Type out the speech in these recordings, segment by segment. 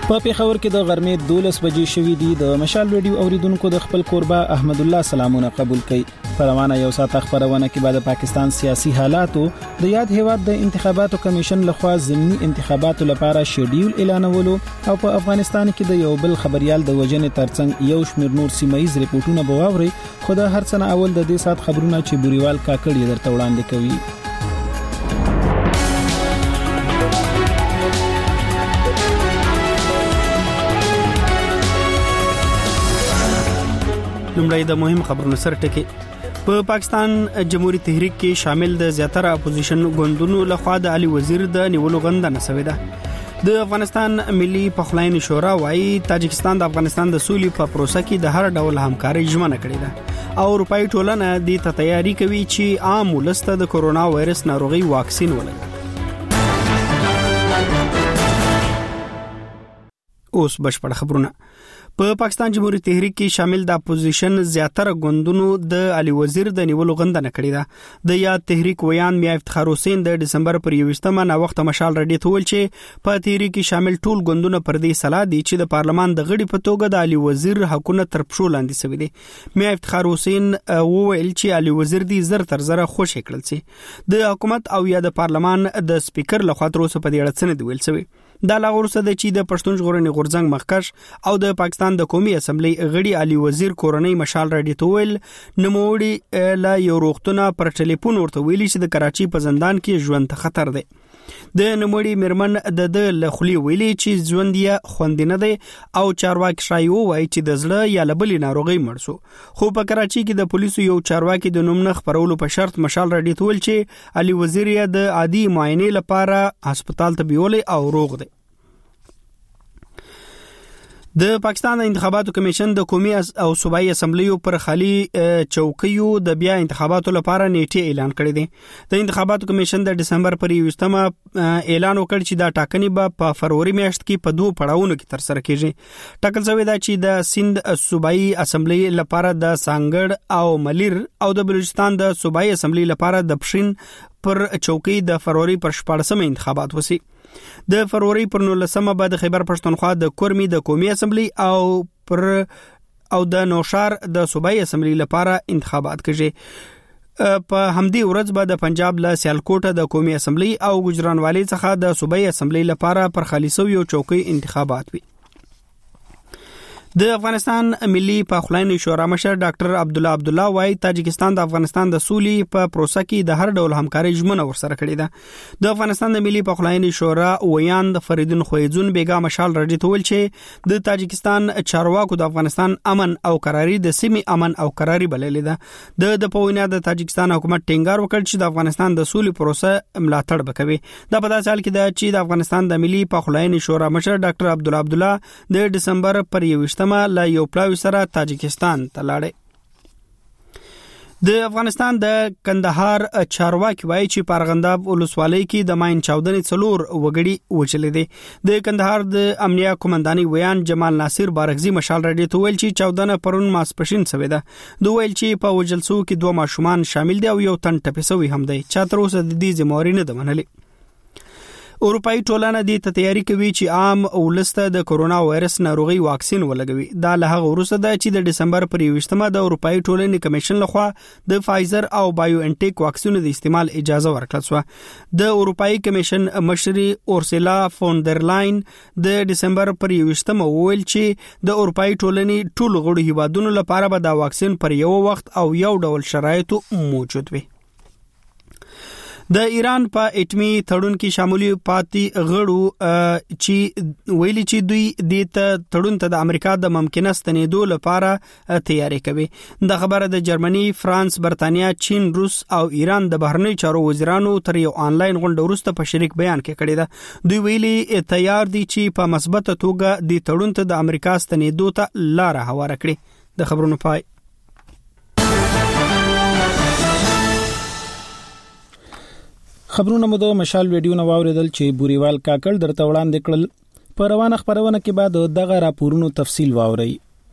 په پیښور کې د غرمې 12 بجې شوې دي. د مشال ریډیو اوریدونکو د خپل کوربه احمد الله سلامونه قبول کړي. په روانه یو ساعت خبرونه کې بعد پاکستان سیاسي حالاتو د یاد هیواد د انتخاباتو کمیشن لخوا ضمني انتخاباتو لپاره شیډیول اعلانولو او په افغانستان کې د یو بل خبريال د وجنې ترڅنګ یو شمېر نور سیمایي ریپورتونه بواوري. خو د هر څه اول د دې سات خبرونه چې بوريوال کاکړی درته وړاندې کوي. لومړی د مهم خبرونو سره ټکی. په پاکستان جمهوریت تحریک کې شامل د زیاتره اپوزیشن ګوندونو لخوا د علي وزیر د نیولو غندنه شوې ده. د افغانستان ملي پخلاینې شورا وايي تاجکستان د افغانستان د سولې په پروسه کې د هر ډول همکاري ژمنه کړې ده او اروپאי ټولنه د تیاری کوي چې عام ولست د کورونا وایرس ناروغي واکسین ولګي. اوس بشپړ خبرونه. په پاکستان جمهوریت تحریک کې شامل د اپوزیشن زیاتره ګوندونو د علي وزیر د نیولو غندنه کړې ده. د یاد تحریک ویان میا افتخار حسین د دسمبر پر 21مه نا وخت مشال رډي ته ول چې په تحریک کې شامل ټول ګوندونه پر دې صلاح دي چې د پارلمان د غړي په توګه د علي وزیر حقونه تر پښو لاندې شوی دي. میا افتخار حسین وویل چې علي وزیر دي زر تر زره خوشی کړل شي. د حکومت او یا د پارلمان د سپیکر لخوا تر اوسه په دې اړه څه نه دی ویل شوی. دا لاغورسه د چې د پښتون ژغورنې غورځنګ مخکښ او د پاکستان د قومي اسمبلی غړي علي وزیر کورنۍ مشال رډي تویل نموړي لا یو روغتونه پر ټلیفون ورته ویلي چې د کراچي په زندان کې ژوند ته خطر دی. د نموړي مرمن د لخلی ویلي چې ژوند یې خوندینه دی او چارواکي شایو وایي چې د زړه یا لبلې ناروغي مړ شو. خو په کراچي کې د پولیسو یو چارواکي د نوم نه خبرولو په شرط مشال رډي تویل چې علي وزیر یې د عادي معاینې لپاره هسپتال ته بیولې او روغ دی. د پاکستان انتخاباتو کمیشن د قومي او صوبایي اسمبلیو پر خالي چوکیو د بیا انتخاباتو لپاره نیټه اعلان کړې ده. د انتخاباتو کمیشن د دسمبر پر 21مه اعلان وکړ چې دا ټاکنې به په فروری میاشت کې په دوه پړاوونو کې تر سره کیږي. ټاکل شوی دا چې د سند صوبایي اسمبلی لپاره د سانګړ او ملیر او د بلوچستان د صوبایي اسمبلی لپاره د پښین پر چوکۍ د فروری پر 14مه انتخابات وسی. د فروری پر 19مه بعد خیبر پښتونخوا د کورمی د قومي اسمبلی او د نوشار د صوبایي اسمبلی لپاره انتخابات کیږي. په همدې ورځ به د پنجاب له سیالکوټ د قومي اسمبلی او ګجرانوالي څخه د صوبایي اسمبلی لپاره پر خالصو یو چوکۍ انتخابات وي. د افغانستان ملي پخلاینې شورا مشر ډاکټر عبد الله وايي تاجکستان د افغانستان د سولې په پروسه کې د هر ډول همکاري ژمنه ورسره کړې ده. د افغانستان د ملي پخلاینې شورا ویان فریدون خویزون بیګا مشال رډي ته ویل چې د تاجکستان چارواکو د افغانستان امن او قراري د سیمې امن او قراري بللې ده. د پوینه د تاجکستان حکومت ټینګار وکړ چې د افغانستان د سولې پروسه ملاتړ وکوي. دا په داسې حال کې ده چې د افغانستان د ملي پخلاینې شورا مشر ډاکټر عبد الله د دسمبر پر 21 لا یو پلاوی سره تاجکستان ته لاړې. د افغانستان د کندهار چارواکي وایي چې پارغنداب ولسوالۍ کې د ماین چاودنې 4 وګړي وچلې دي. د کندهار د امنیه قومنداني ویان جمال ناصر بارغزي مشال رډي ته ویل چې چاودنه پرون ماسپښین شوې ده. دوی ویل چې په وجلسو کې 2 ماشومان شامل دي او یو تن ټپي شوی هم دی. چا تر اوسه د دې ذمہواری نه ده منلې. اروپאי ټولنه د تیاری کوي چې عام ولست د کورونا وایرس ناروغي واکسین ولګوي. دا له هغه وروسته ده چې د دسمبر پر 21مه د اروپאי ټولنې کمیشن لخوا د فایزر او بایو انټیک واکسینو د استعمال اجازه ورکړل شو. د اروپאי کمیشن مشري اورسلا فون در لاین د دسمبر پر 21مه وویل چې د اروپאי ټولنې ټول غړو هیوادونو لپاره به دا واکسین پر یو وخت او یو ډول شرایطو موجود وي. د ایران په اټمی تړون کې شاملي پاتې غړو چې ویلي چې دوی د تړون ته د امریکا د ممکنه ستنېدو لپاره تیاری کوي. د خبره د جرمني، فرانس، برتانیا، چین، روس او ایران د بهرنی چارو وزیرانو تر یو آنلاین غونډه وروسته په شریک بیان کې کړی ده. دوی ویلي تیار دي چې په مثبت توګه د تړون ته د امریکا ستنېدو ته لار هواره کړي. د خبرونو پای. خبرونه مو د مشال ویډیو نو واوریدل چې بوريوال کاکړ درته وړاندې کړل. په روانه خبرونه کې بعد دغه راپورونو تفصیل واوري.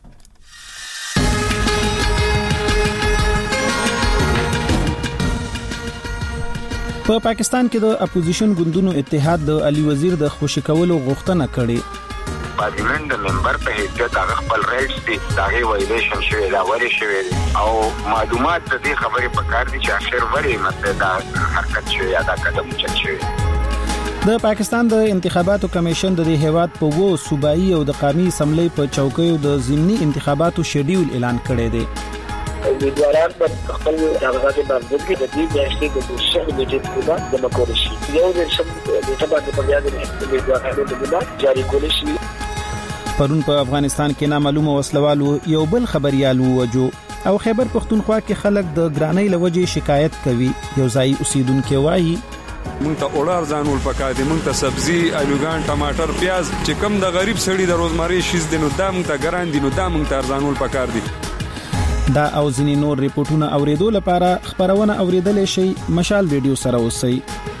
په پاکستان کې د اپوزیشن ګوندونو اتحاد د علي وزیر د خوشی کولو غوښتنه کړې. پارلیمنت د ممبر په حیثیت هغه خپل رائټس دي دا وایلیشن شوی دا وری شوی او معلومات د دې خبرې په کار دي چې اخر وری مطلب دا حرکت شوی یا دا قدم چت شوی. د پاکستان د انتخاباتو کمیشن د هیواد په وو صوبایي او د قومي اسمبلی په چوکیو د ضمني انتخاباتو شیډیول اعلان کړی دی. امیدواران په خپل کاغذات باندې د دې میاشتې د شهر بجټ په جمع کول شي. یو د انتخاباتو په اړه د امیدوارانو د بنا جاری کول شي. پرون په افغانستان کې نامعلومه وسلوالو یو بل خبريال ووجو او خیبر پختونخوا کې خلک د ګرانۍ لوجې شکایت کوي. یو ځای اوسیدونکو وایي مونږ ته اورار ځانول پکار دي، مونږ ته سبزی، الوګان، ټماټر، پیاز چې کم د غریب سړي د روزمري شیز دي نو دا مونږ ته ګران دي، نو دا مونږ ته ځانول پکار دي. دا او ځینې نور ریپورتونه اوریدو لپاره خبرونه اوریدلې شي مشال ویډیو سره اوسئ.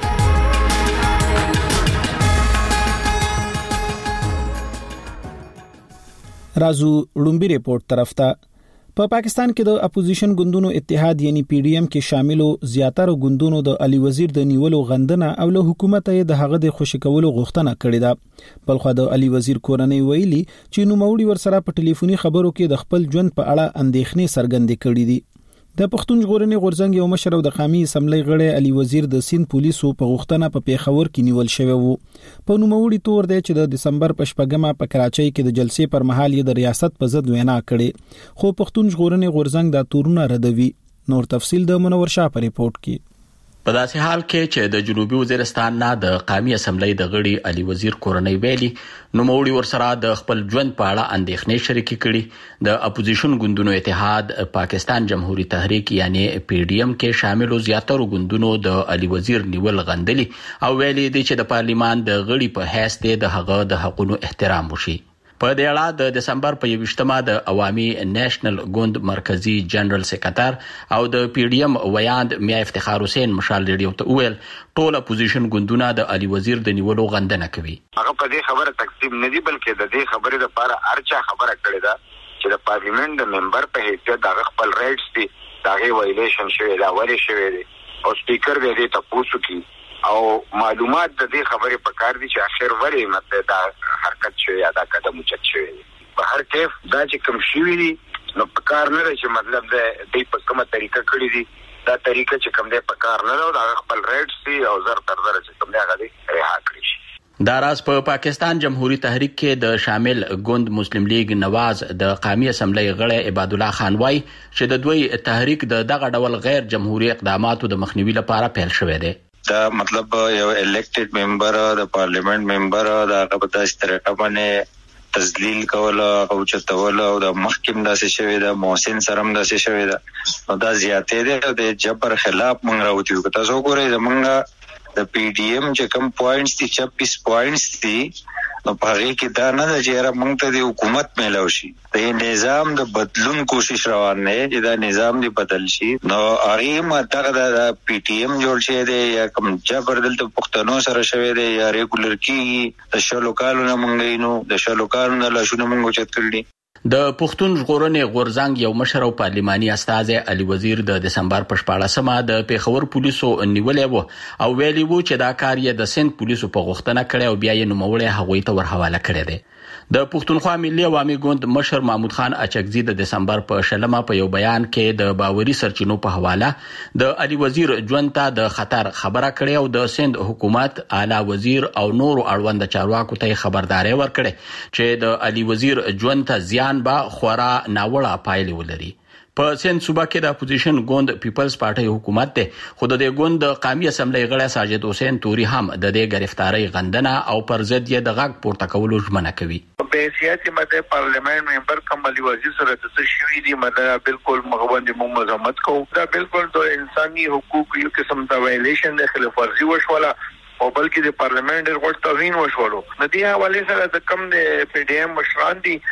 رازو لومبي ریپورت طرف ته. په پاکستان کې د اپوزیشن ګوندونو اتحاد یعنی پی ډی ایم کې شاملو زیاتره ګوندونو د علي وزیر د نیولو غندنه او له حکومت یې د هغه د خوشی کولو غوښتنه کړې ده. بلخو د علي وزیر کورنۍ ویلي چې نوموړي ورسره په ټلیفوني خبرو کې د خپل ژوند په اړه اندېښنې څرګندې کړې دي. د پښتون ژغورنې غورځنګ یو مشر او د قومي اسمبلی غړی علي وزیر د سین پولیسو په غوښتنه په پیښور کې نیول شوی وو. په نوموړي تور دی چې د دسمبر په شپږمه په کراچۍ کې د جلسې پر مهال یې د ریاست په ضد وینا کړې، خو پښتون ژغورنې غورځنګ دا تورونه ردوي. نور تفصیل د منور شاه په ریپورت کې. په داسې حال کې چې د جنوبي وزیرستان نه د قومي اسمبلی د غړي علي وزیر کورنۍ ویلي نوموړي ورسره د خپل ژوند په اړه اندېښنې شریکې کړي. د اپوزیشن ګوندونو اتحاد پاکستان جمهوریت تحریک یعنی پی ډی ایم کې شاملو زیاتره ګوندونو د علي وزیر نیول غندلي او ویلي دي چې د پارلیمان د غړي په حیث د هغه د حقوقو احترام وشي. په دې اړه د دسمبر په 28مه د عوامي نېشنل ګوند مرکزی جنرال سکرټر او د پی ډی ایم ویاند میا افتخار حسین مشال ریډیو ته ویل ټول اپوزیشن ګوندونه د علي وزیر د نیولو غندنه کوي. هغه په دې خبره تقسیم نه دي بلکې د دې خبرې لپاره ارچا خبره کړې ده چې د پارلیمنت د ممبر په حیثیت هغه خپل رائټس دي دا وایلیشن شوی دا وری شوی دی او سپیکر دې ته پوښتنه کوي او معلومات د دې خبرې په کار دي چې اخر وری مطلب دا حرکت شوی یا دا قدم چت شوی دی. په هر کیف دا چې کوم شوی دی نو په کار نه دی چې مطلب د په کومه طریقه کړی دی دا طریقه چې کوم دی په کار نه دا خپل رائټس دي او زر تر زر چې کوم دی هغه دی رها کړی شي. دا راز په پاکستان جمهوریت تحریک کې د شامل ګوند مسلم لیگ نواز د قومي اسمبلی غړی عباد الله خان وای چې د دوی تحریک د دغه ډول غیر جمهوریت اقداماتو د مخنیوي لپاره پیل شوی دی. دا مطلب یو الیکټډ ممبر د پارلیمنت ممبر دا په داسې طریقه باندې تذلیل کول او چتول او د محکم داسې شوی دا محسن سرم داسې شوی دا او دا زیاتې ده د جبر خلاف مونږ راوتیو که تاسو ګورئ زمونږ د پی ډی ایم چې کوم پوینټس دي 26 پوینټس دي نو په هغه کې دا نه ده چې را مونږ ته د حکومت ملو شي د نظام د بدلون کوشش روان نه چې دا نظام دی بدل شي نو هغه ماته د پی ټی ایم جوړ شي دی یا کوم جبر دلته پښتنو سره شوی دی یا ریګولر کی د شلو کالو نه مونږ نو د شلو کالو نه لاشونه مونږ چت کړی. د پښتون ژغورنې غورځنګ یو مشر او پارلماني استازی علي وزیر د دسمبر په 14مه د پیښور پولیسو نیولې وو او ویلي وو چې دا کار یې د سند پولیسو په غوښتنه کړی او بیا یې نوموړی هغوی ته ورحواله کړی دی. د پښتونخوا ملي عوامي ګوند مشر محمود خان اچکزي د دسمبر په 16مه په یو بیان کې د باوري سرچینو په حواله د علي وزیر ژوند ته د خطر خبره کړې او د سند حکومت اعلی وزیر او نورو اړوند چارواکو ته خبرداري ورکړې چې د علي وزیر ژوند ته زیان با خورا ناوړه پایلې ولري. په سند صوبه کې د اپوزیشن ګوند پیپلز پارټي حکومت ته خود د ګوند قومي اسمبلی غړی ساجد حسین توري هم د دې گرفتاری غندنه او پر ضد یې د غږ پورته کولو ژمنه کوي. په سیاسي مده پارلیمنت ممبر کوم علي وزیر سره د شوی دی مده بالکل مغوند مزمت کو دا بالکل د انساني حقوق یو قسم د وایلیشن د خلاف ورزي وشوله او بلکې د پارلیمنت ورغړ توهین وشولو. د دې حواله سره د کم د پی ډی ایم مشران دي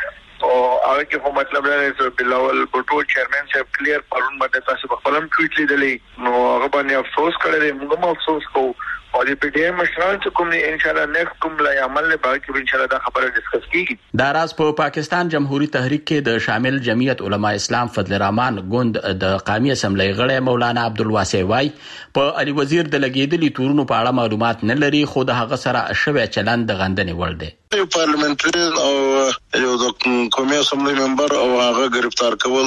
او هغه کې کوم مطلب لري بلاول بوټو چیرمن صاحب کلیر پرون باندې تاسو په خپلم ټویټ لیدلې نو هغه باندې افسوس کړی موږ هم افسوس کوو او د پی ډی ایم مشران چې کوم ان شاء الله نیکسټ کوم لا عمل له باقي ان شاء الله دا خبره ډیسکس کیږي. دا راز په پاکستان جمهوریت تحریک کې د شامل جمعیت علما اسلام فضل الرحمن ګوند د قومي اسمبلی غړی مولانا عبدالواسع وای په علي وزیر د لګیدلي تورونو په اړه معلومات نه لري خو د هغه سره شوی چلند د غندنې وړ دی. پارلیمنټری او یو د قومي اسمبلی ممبر او هغه گرفتار کول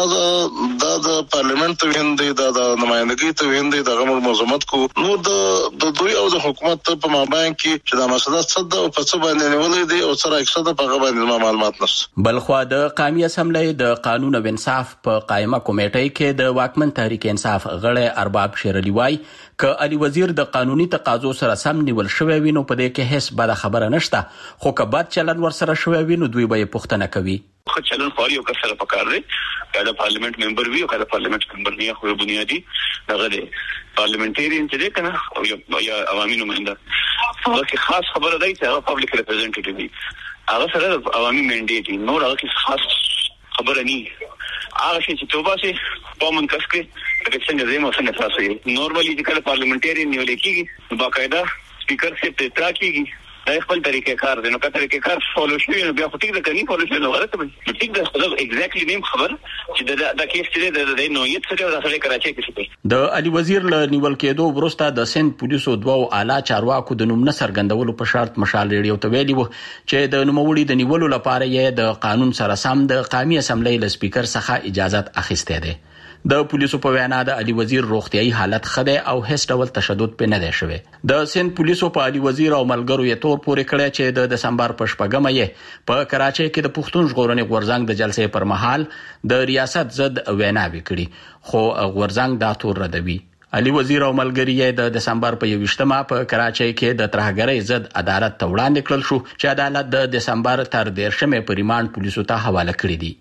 دا د پارلیمنت ته ویندي دا د نمائندګۍ ته ویندي د غمر مزمت کو نو د دوی او د حکومت په مابین کې چې دا مسله صد او په څه باندې نیولې دي او سره 100 په باندې معلومات نشته. بلخوا د قومي اسمبلی د قانون او انصاف په قائمه کمیټې کې د واکمن تحریک انصاف غړی ارباب شیرعلی وای ک علي وزیر د قانوني تقاضو سره سم نیول شوی وینو په دې کې هیڅ بد خبره نشته خو کبات چلن ور سره شوی وینو دوی به پوښتنه کوي. خو چلن خوري او کسره پکار دی کله پارلیمنت ممبر وی او کله پارلیمنت ممبر نه خو بنیادی دغه دی پارلیمنټریان چې دی کنه یا عوامي نماینده هغه خاص خبره دی چې هغه پبلک ریپرزنټیټیو دی هغه سره عوامي منډیټ نو هغه خاص خبره نه هغه چې توبه سي په منکس کې د څنګه زموږ څنګه تاسو نورمالي چې کله پارلیمنټریان نیول کیږي باقاعده سپیکر سے ته کیږي دا خپل طریقې کار دی نو کله طریقې کار فالو شوی نو بیا خو ټیک ده کني فالو شوی نو غلطه وي ټیک ده خو ایگزیکټلی نیم خبر چې دا کیس دی د نویت سره د سره کراچي کې شي. د علي وزیر له نیول کېدو وروسته د سند پولیسو دوه اعلی چارواکو د نوم نه څرګندولو په شرط مشال ریډیو ته ویلي وو چې د نوموړي د نیولو لپاره یې د قانون سره سم د قومي اسمبلی له سپیکر څخه اجازه اخیسته ده. د پولیسو په وینا د علي وزیر روغتيایي حالت خده او هیڅ ډول تشدد په نه دی شوی. د سند پولیسو په علي وزیر او ملګرو یې تور پورې کړی چې د دسمبر په شپږمه یې په کراچۍ کې د پښتون ژغورنې غورځنګ د جلسې پر مهال د ریاست ضد ویناوې کړي خو غورځنګ دا تور ردوي. علي وزیر او ملګری یې د دسمبر په 21مه په کراچۍ کې د ترهګرۍ ضد عدالت ته وړاندې کړل شو چې عدالت د دسمبر تر 13مه په ریماند پولیسو ته حواله کړی دی.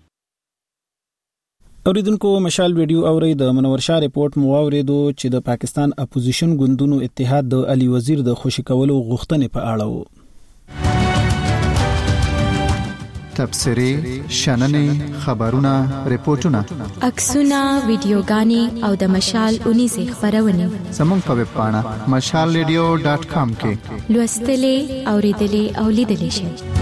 اوریدونکو مشال ویډیو اوري د منور شاه ریپورت مو اوریدو چې د پاکستان اپوزیشن ګوندونو اتحاد د علي وزیر د خوشی کولو غوښتنې په اړه وو. تبصري شننې خبرونه ریپورتونه عکسونه ویډیوګانې او د مشال 19 خبرونه زموږ په ویب پاڼه mashalradio.com کې لوستلې اوریدلې او لیدلې شئ.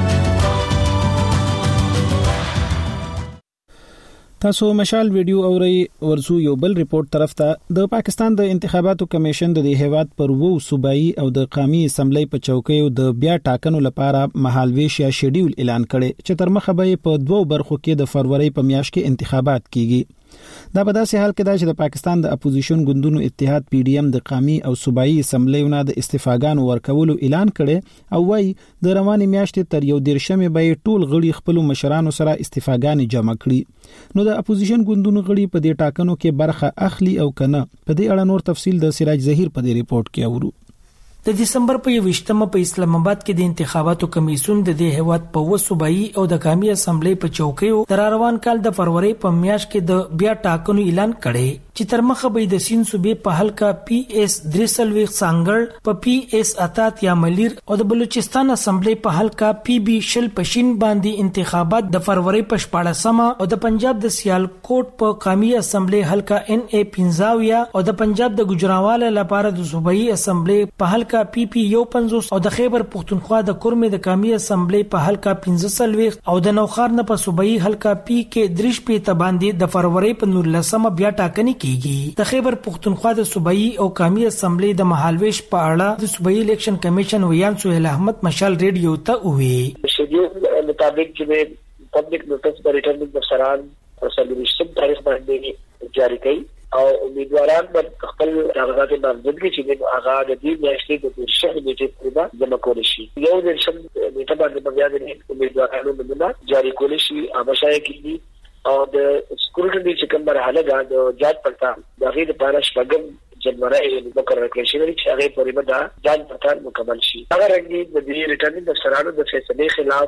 تاسو مشال ویډیو اوري ورسو یو بل ریپورت طرف ته د پاکستان د انتخاباتو کمیشن د هیواد پر وو صوبایي او د قومي اسمبلی په چوکیو د بیا ټاکنو لپاره مهالويش یا شیډیول اعلان کړي چې تر مخه به په دوو برخو کې د فروری په میاشت کې انتخابات کیږي. دا په داسې حال کې دا چې د پاکستان د اپوزیشن ګوندونو اتحاد پی ډی ایم د قومي او صوبایي اسمبلیونو د استفاګانو ورکولو اعلان کړي او وايي د رواني میاشتې تر 11مه به ټول غړي خپل مشرانو سره استفاګانې جمع کړي. نو د اپوزیشن ګوندونو غړي په دې ټاکنو کې برخه اخلي او کنه په دې اړه نور تفصیل د سراج ظهیر په دې ریپورت کې اورو. د دسمبر په 21مه په اسلام آباد کې د انتخاباتو کمیسیون د دې هیواد په وسوبایي او د قومي اسمبلی په چوکیو تر روان کال د فروری په میاشت کې د بیا ټاکنو اعلان کړي چې تر مخه به د سین صوبې په حلقه پی اس درسلويخ سانګړ په پی اس اتات یا ملیر او د بلوچستان اسمبلی په حلقه پی بی شل پشین باندې انتخابات د فروری په 14مه او د پنجاب د سیالکوټ په قومي اسمبلی حلقه ان ای 15 او د پنجاب د ګجراواله لپاره د صوبایي اسمبلی په حلقه پی پی یو 50 او د خیبر پختونخوا د کورمې د قومي اسمبلی په حلقه 15 او د نوخار نه په صوبایي حلقه پی کې درش په تباندې د فروری په 19مه بیا ټاکنې کیږي. د خیبر پختونخوا د صوبایي او قومي اسمبلی د مهالويش په اړه د صوبایي الیکشن کمیشن ویان سہیل احمد مشال ریډیو ته وی شیډیول مطابق چې پبلک نوټس پر ریټرنینګ افسران او سرګریشن تاریخ باندې جاری کړي او امیدواران په خپل کاغذات نامزدګي چې د هغه د دې میاشتې د 20 نیټې پورې جمع کول شي. یو د شم نیټه باندې بیا د امیدوارانو نمونه جاری کول شي اوبشای کیږي او د سکیورټي چې کوم مرحله ده د جاج پړتال د غیر لپاره شپږم جنوري مقرره کړل شوې چې هغه پورې به دا جاج پړتال مکمل شي. هغه رنګي د دې ریټرنینګ افسرانو د فیصلې خلاف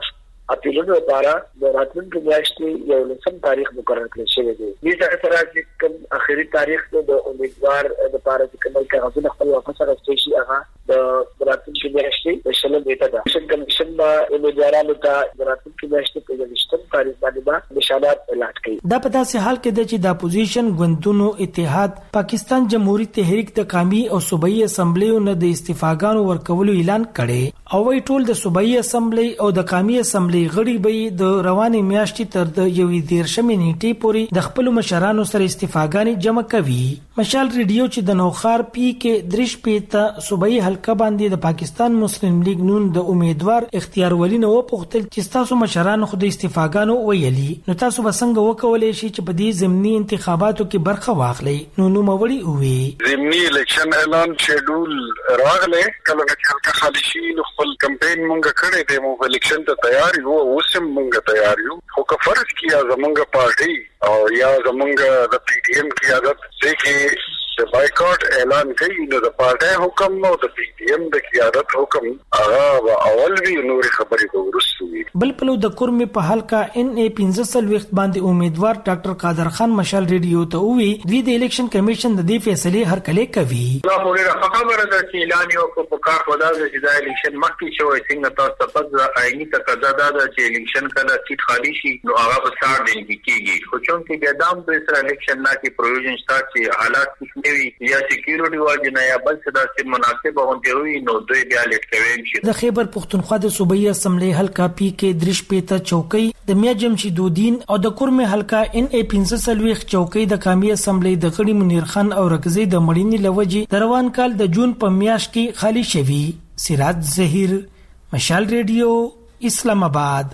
اپیلونو لپاره د راتلونکي میاشتې یو لسم تاریخ مقرر کړل شوی دی. دې سره چې کوم اخري تاریخ د امیدوار لپاره چې کوم کاغذونه خپل واپس راځي شي هغه د راتلونکي میاشتې د شلم نیټه ده. چې کمیشن به امیدوارانو ته د راتلونکي میاشتې په لسم تاریخ باندې نشانات اعلان کړي. دا په داسې حال کې د اپوزیشن ګوندونو اتحاد پاکستان جمهوریت تحریک د قومي او صوبایي اسمبلیو نه د استعفاګانو ورکولو اعلان کړي او وی ټول د صوبایي اسمبلی او د قومي اسمبلی غړي به د رواني میاشتې تر د 11 نیټې پورې د خپل مشرانو سره استعفاګانې جمع کوي. مشال ریډیو چې د نوخار پی کې درش پیتا صوبایي حلقه باندې د پاکستان مسلم لیگ نون د امیدوار اختیار ولی نو پختل چې تاسو مشرانو خو د استعفاګانو ویلي نو تاسو به څنګه وکولای شئ چې په دې ضمني انتخاباتو کې برخه واخلئ. نو موري وي ضمني الیکشن اعلان شیډول راغله کله چې حلقه خالي شي نو خپل کمپاین مونږ کړی دی مو الیکشن ته تیار یو اوسم مونږ تیار یو خو که فرض کیا زمونږ پارټي او یا زمونږ د پی ډی ایم قیادت چې د بایکاټ اعلان کوي نو د پارټي حکم نو د پی ډی ایم د قیادت حکم هغه اول وی نور خبرې به ورسته وي. بل پلو د کورمې په حلقه ان ای 15 وخت باندې امیدوار ډاکټر قادر خان مشال ریډیو ته وی د الیکشن کمیشن د دې فیصله هر کله کوي. دا موږ خبره ده چې اعلان یو په کار خدا چې دا الیکشن مخکې شوی څنګه تاسو په عیني تقاضا ده چې الیکشن کله سیټ خالی شي نو هغه په سار دین کېږي خو چون کې د دام د سره الیکشن نه کې پروویژن شته چې حالات نوي یا سکیورټي واجب نه یا بل څه داسې مناسب غونډې وي نو دوی بیا لیټ کوي. د خیبر پختونخوا د صوبایي اسمبلی حلقه پی کې درش پیتا چوکۍ د میا جمشید الدین او د کورمې حلقه ان ای 15 چوکۍ د قومي اسمبلی د غړي منیر خان او رګزي د مړینې لوجي د روان کال د جون په میاشت کې خالی شوی. سراج ظهیر مشال ریډیو اسلام آباد.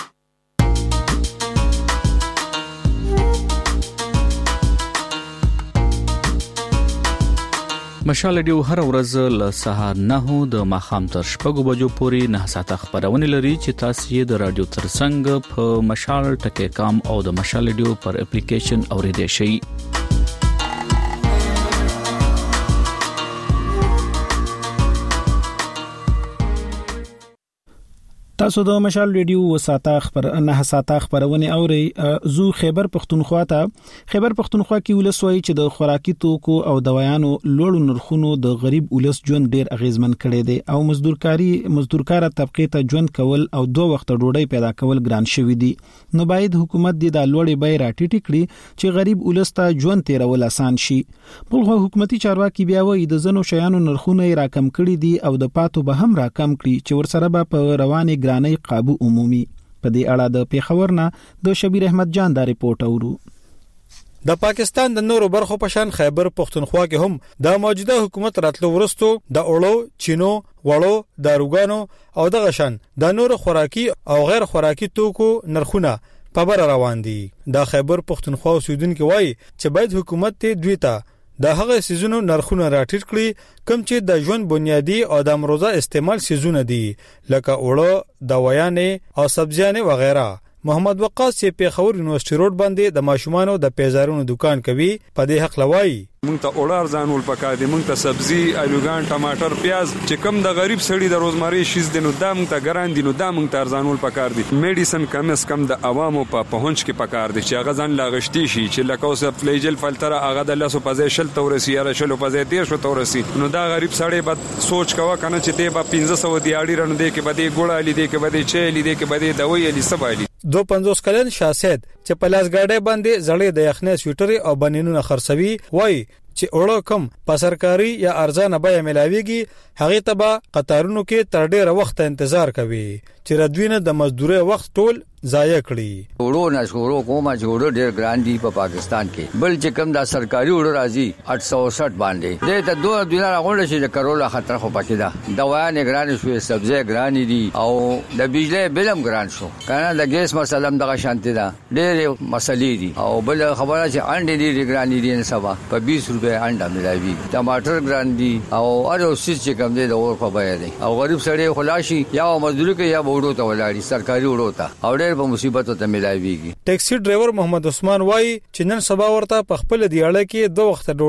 مشال ډیو هر ورځ له سهار 9 د ماخام تر 6 بجو پورې 9 ساعته خبرونه لري چې تاسو یې د رادیو ترڅنګ په مشال ټکی کام او د مشال ډیو پر اپلیکیشن اوریدئ شئ. تاسو د مشال ریډیو نه ساته خبرونه اوري. زو خیبر پختونخوا کې ولسوي چې د خوراکي توکو او دوايانو لوړو نرخونو د غریب ولس ژوند ډیر اغیزمن کړي دي او مزدورکار طبقه ته ژوند کول او 2 وخت ډوډۍ پیدا کول ګران شوی دي. نو باید حکومت د لوړې بیې راټیټ کړي چې غریب ولس ته ژوند تیرول آسان شي. بلخو حکومتي چارواکي بیا وایي د زنو شیانو نرخونه راکم کړي دي او د پاتو به هم راکم کړي چې ورسره به په رواني ګرانۍ قابو عمومي. په دې اړه د پیښور نه د شبیر احمد جان دا ریپورت اورو. د پاکستان د نورو برخو په شان خیبر پختونخوا کې هم د موجوده حکومت راتلو ورستو د اولو چینو وړو داروګانو او د غشن د نورو خوراکي او غیر خوراکي توکو نرخونه په بر روان دي. د خیبر پختونخوا اوسیدونکو وایي چې باید حکومت ته دوی ته د هغه سيزونو نرخونه راټیټ کړي کوم چې د ژوند بنیادی او د امروزه استعمال سيزونه دي لکه اوړه، دوايانې او سبزيانې وغیرہ. محمد وقاص چې په خور یونیورسيټي روډ باندې د ماشومانو د پیزارونو دکان کوي په دې حق لوي مونږ ته اورار ځانول پکار دي، مونږ ته سبزي، الوګان، ټماټر، پیاز چې کم د غریب سړي د روزمري شیز دي نو دا مونږ ته ګران دي، نو دا مونږ ته ځانول پکار دي. میډیسن کم اس کم د عوامو په پهونچ کې پکار دي چې هغه ځان لاغشتي شي چې لکه اوس فلیجل فلتر هغه د لاسو په ځای شل تورسي یا شلو په ځای 10 تورسي نو دا غریب سړی به سوچ کوا کنه چې دی په 1500 دی اړي رن دی کې بده ګوړه لیدې کې بده چي لیدې کې بده دوی لی سبالي. 250 کلن شاسید چې پلاس گاډي باندې زړې د یخنې سویټر او بنینونه خرڅوي وای چې اوړه کم په سرکاري یا ارزانه بیه ملاويږي هغه تبا قطارونو کې تر ډیره وخت انتظار کوي چې ردوینه د مزدوري وخت ټول ضایع کړي. وړو نه شورو کومه جوړو ډیر ګران دي په پاکستان کې بل چې کم دا سرکاري وړو راځي 860 باندې دې ته 2 دینار غوړ شي د کرولا خطر خو پکې ده. دوايان ګران شو، سبزی ګران دي او د بجلی بلم ګران شو کنه د ګیس مسله هم دغه شانتي ده ډېر مسلې دي او بل خبره چې انډې دي ګران دي نه سبا په 20 روپے انډا ملایوي، ټماټر ګران دي او ارو سیس چې کم دي د اور په بیه دي او غریب سړی خلاصي یا مزدوري کې یا وړو ته ولاړی سرکاري وړو ته او ډېر په مصیبت ته ملایويږي. ټیکسي ډرایور محمد عثمان وای چې نن سبا ورته په خپل دیاړه کې 2 وخت ډوډۍ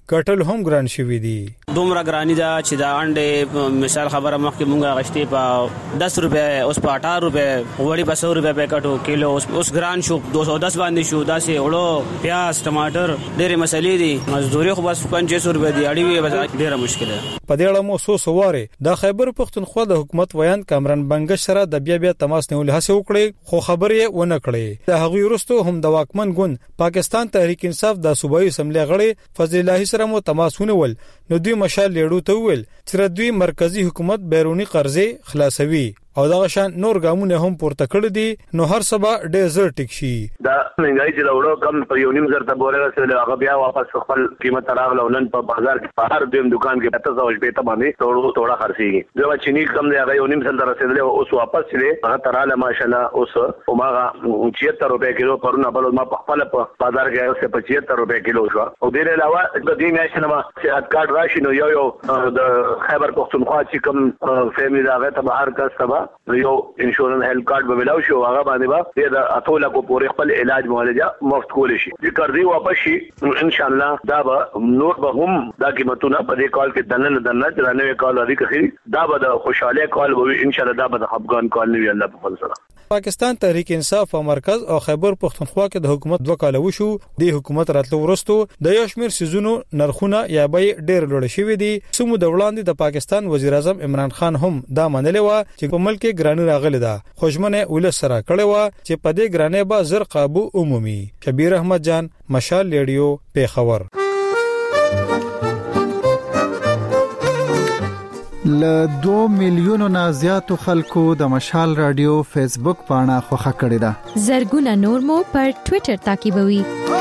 کټل هم ګران شوی دي. دومره ګرانی دا چې دا انډه مثال خبره مخکې مونږه غشتي په 10 روپے اوس په 18 روپے وړي په 100 روپے پکټو کیلو اوس ګران شو 210 باندې شو دا سه وړو پیاز ټماټر ډېرې مسلې دي مزدوري خو بس 500 روپے دی اړې وي بس ډېره مشکله په دې اړه مو سواره د خیبر پختونخوا د حکومت ویان کامران بنګش سره د بیا تماس نیول هڅه وکړي خو خبرې ونه کړې. د هغوی وروسته هم د واکمن ګوند پاکستان تحریک انصاف د صوبایي اسمبلی غړي فضل الله سره مو تماس ونیول نو دوی مشال لیړو ته ویل چې دوی مرکزی حکومت بیرونی قرضې خلاصوي او دا شان نور ګامونه هم پورته کړی دي نو هر سبا ډېر زر ټیک شي. دا منګای چې وړو کم په یو نیم زر ته بوله رسول هغه بیا واپس خپل قیمت راغله نن په بازار کې په هر دیم دکان کې 700 ته باندې توړه خرڅيږي. دا چینی کم دی هغه یو نیم زر ته رسیدل اوس واپس لې هغه تراله ماشاءالله اوس اوماغه 76 روپے کیلو پرونه بل ما په خپل په بازار کې 75 روپے کیلو شو او ډېر علاوه د دې میاشتې ما صحت کارت راشي نو یو د خیبر پختونخوا چې کوم فیملی دا هغه ته هر کس سبا یو انشورنس هیلث کارت به ملاوي شو هغه باندې به د اتوله کو پورې خپل علاج معالجه مفت کول شي. چې قرضې واپس شي ان شاء الله دا به نور به هم دا قیمتونه په دې کال کې دنه درنه کال لري کې دا به د خوشاله کال به ان شاء الله دا به د افغان کال نه وي الله په فضل سره. پاکستان تحریک انصاف او مرکز او خیبر پختونخوا کې د حکومت 2 کال وشو. د حکومت راتلو ورستو د یشمیر سيزونو نرخونه یا به ډېر لوړ شوی دي. سمو د وړاندې د پاکستان وزیر اعظم عمران خان هم دا منلې و چې په ملک کې ګرانی راغلی ده خوشمنه ولس سره کړي و چې په دې ګرانه به زر قابو عمومي. شبیر احمد جان مشال ریډیو پیښور. ل 2 میلیونو نه زیاتو خلکو د مشال رادیو فیسبوک پاڼه خوښه کړې ده. زرګونه نور مو پر ټوئیټر تعقیبوي.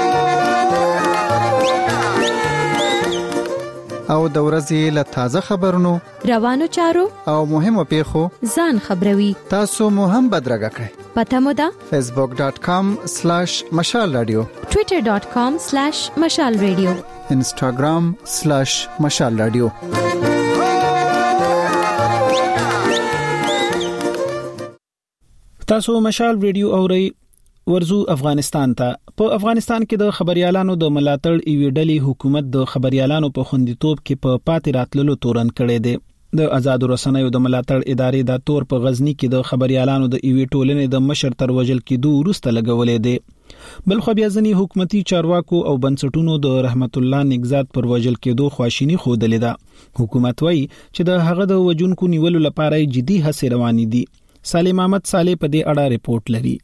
او د ورځې له تازه خبرونو روانو چارو او مهمو پیښو ځان خبروي. تاسو مو هم بدرګه کړئ. پته مو ده facebook.com/mashalradio twitter.com/mashalradio instagram/mashalradio. تاسو مشال ریډیو اورئ. ورزو افغانستان ته. په افغانستان کې د خبريالانو د ملاتړ ایویډلې حکومت د خبريالانو په خوندیتوب کې په پاتې راتللو تورن کړي دي. د آزاد رسنیو د ملاتړ ادارې د تور په غزنی کې د خبريالانو د ایوی ټولنې د مشر تر وجل کېدو وروسته لګولې دي. بل خو بیا ځنی حکومتي چارواکو او بنسټونو د رحمت الله نگزاد پر وجل کېدو خواشینی خوده لیدا. حکومت وایي چې د هغه د وجونکو نیولو لپاره جدي هڅې روانې دي. سالم احمد صالح په دې اړه ریپورت لري.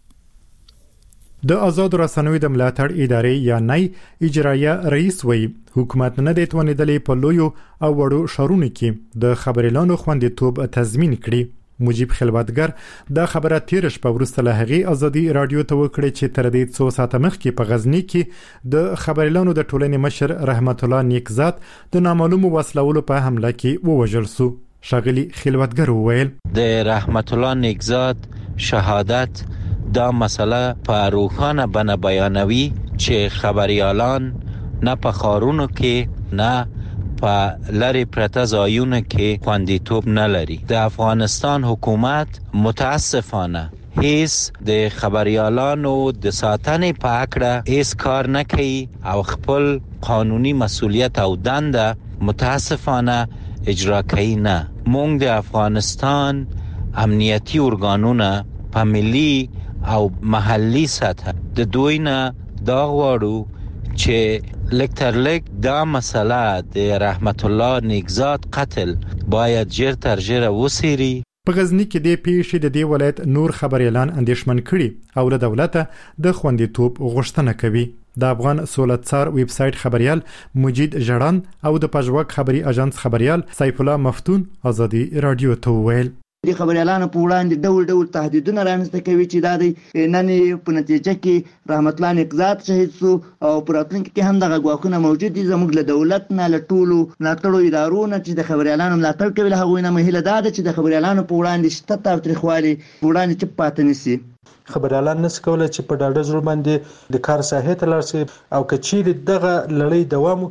د آزاد رسنیو د ملاتړ ادارې یا نای اجرایه رئیس وایي حکومت نه د توانیدلې په لویو او وړو شارونو کې د خبريالانو خوندیتوب تضمین کړي. مجيب خلوتګر دا خبره تیر شپه وروسته له هغې ازادي رادیو ته وکړه چې تر دې څو ساعته مخکې په غزنی کې د خبريالانو د ټولنې مشر رحمت الله نگزاد د نامعلومو وسلوالو په حمله کې ووژل شو. شاغلی خلوتګر وویل د رحمت الله نگزاد شهادت دا مسئله په روښانه بڼه بیانوي چې خبريالان نه په ښارونو کې نه په لری پرته ځایونو کې خوندیتوب نه لري. د افغانستان حکومت متاسفانه هیڅ د خبريالانو د ساتنې په اړه هیڅ کار نه کوي او خپل قانوني مسؤلیت او دنده متاسفانه اجرا کوي نه. مونږ د افغانستان امنیتي ارګانونه په ملي او محلي سطح د دوی نه دا غواړو چې لکترلک دا مسله د رحمت الله نگزاد قتل باید جر تر جره وسیری. په غزنی کې د پیښې د دې ولایت نور خبريالان اندیشمن کړي او له دولته د خوندیتوب غوښتنه کوي. د افغان سولتسار ویب سټ خبريال مجید جړان او د پژواک خبري اژانس خبريال سیف الله مفتون ازادي رادیو ته ویل د خبريالانو په وړاندې ډول تهدیدونه رانسته کوي چې دا د نن په نتیجه کې رحمت الله نگزاد شهید شو او پر راتلونکي کې هم دغه غواخونه موجود دي. زموږ له دولت نه له ټولو ملاتړو ادارو نه چې د خبريالانو ملاتړ کوي له هغوی نه مهله ده چې د خبريالانو په وړاندې شته تاوتریخوالي په وړاندې چې پاتې نشي. خبريالان نس کولای چې په ډاډه زړه باندې د کار ساحې ته لاړ شي او که چیرې دغه لړۍ دوام وکړي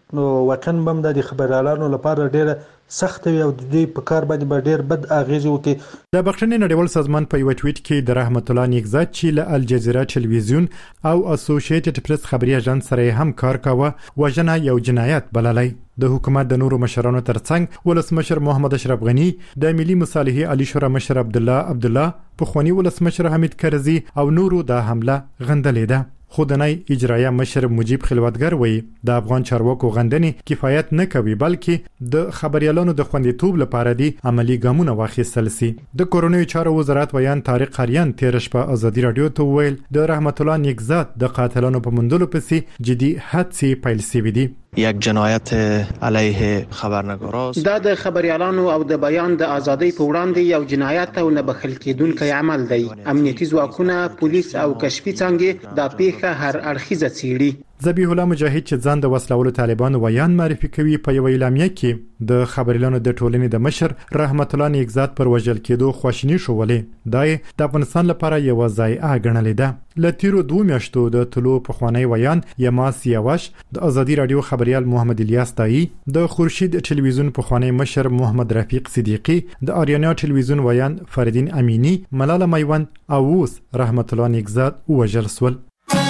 نو واقعا بم د خبريالانو لپاره ډیره سخت وي او د دې په کار باندې ډیر بد اغیز وکړي. د بخښنې نړیوال سازمان په یو ټویټ کې د رحمت الله نیکزاد چې له الجزیره ټلویزیون او اسوسییټډ پریس خبري اژانس سره هم کار کاوه وژنه یو جنایت بللی. د حکومت د نورو مشرانو ترڅنګ ولسمشر محمد اشرف غنی، د ملي مصالحې علی شورا مشر عبدالله، پخوانی ولسمشر حمید کرزي او نورو د حمله غندلې ده. خودنۍ اجرایه مشر مجیب خلوتګر وایي د افغان چارواکو غندنې کفایت نه کوي بلکې د خبريالانو د خوندیتوب لپاره دي عملی ګامونه واخیستل سي. د کورونی چارو وزارت ویان طارق قریان تیر شپه ازادي رادیو ته ویل د رحمت الله نیکزاد د قاتلانو په مندلو پسې جدي هڅې پیل شوې دي. یک جنایت علیه خبرنگاراست. دا د خبريالانو او د بیان د ازادۍ په وړاندې یو جنایت او نه بخښل کېدونکی عمل دی. امنیتي ځواکونه، پولیس او کشفي څانګې دا پیښه هر اړخیزه څېړي. ذبیح الله مجاهد چې ځان د وسلوالو طالبانو ویان معرفي کوي په یو اعلامیه کې د خبريالانو د ټولنې د مشر رحمت الله نیکزاد پر وژل کېدو خواشینی شولې. دا د افغانستان لپاره یو ضایعه ګڼلې ده. لتیرو 2 میاشتو د طلوع پخوانی ویان یماس یواش، د ازادي رادیو خبريال محمد الیاس دایی، د خورشید ټلویزیون پخوانی مشر محمد رفیق صدیقی، د آریانا ټلویزیون ویان فریدین امینی، ملاله میوند او اوس رحمت الله نیکزاد وژل سول.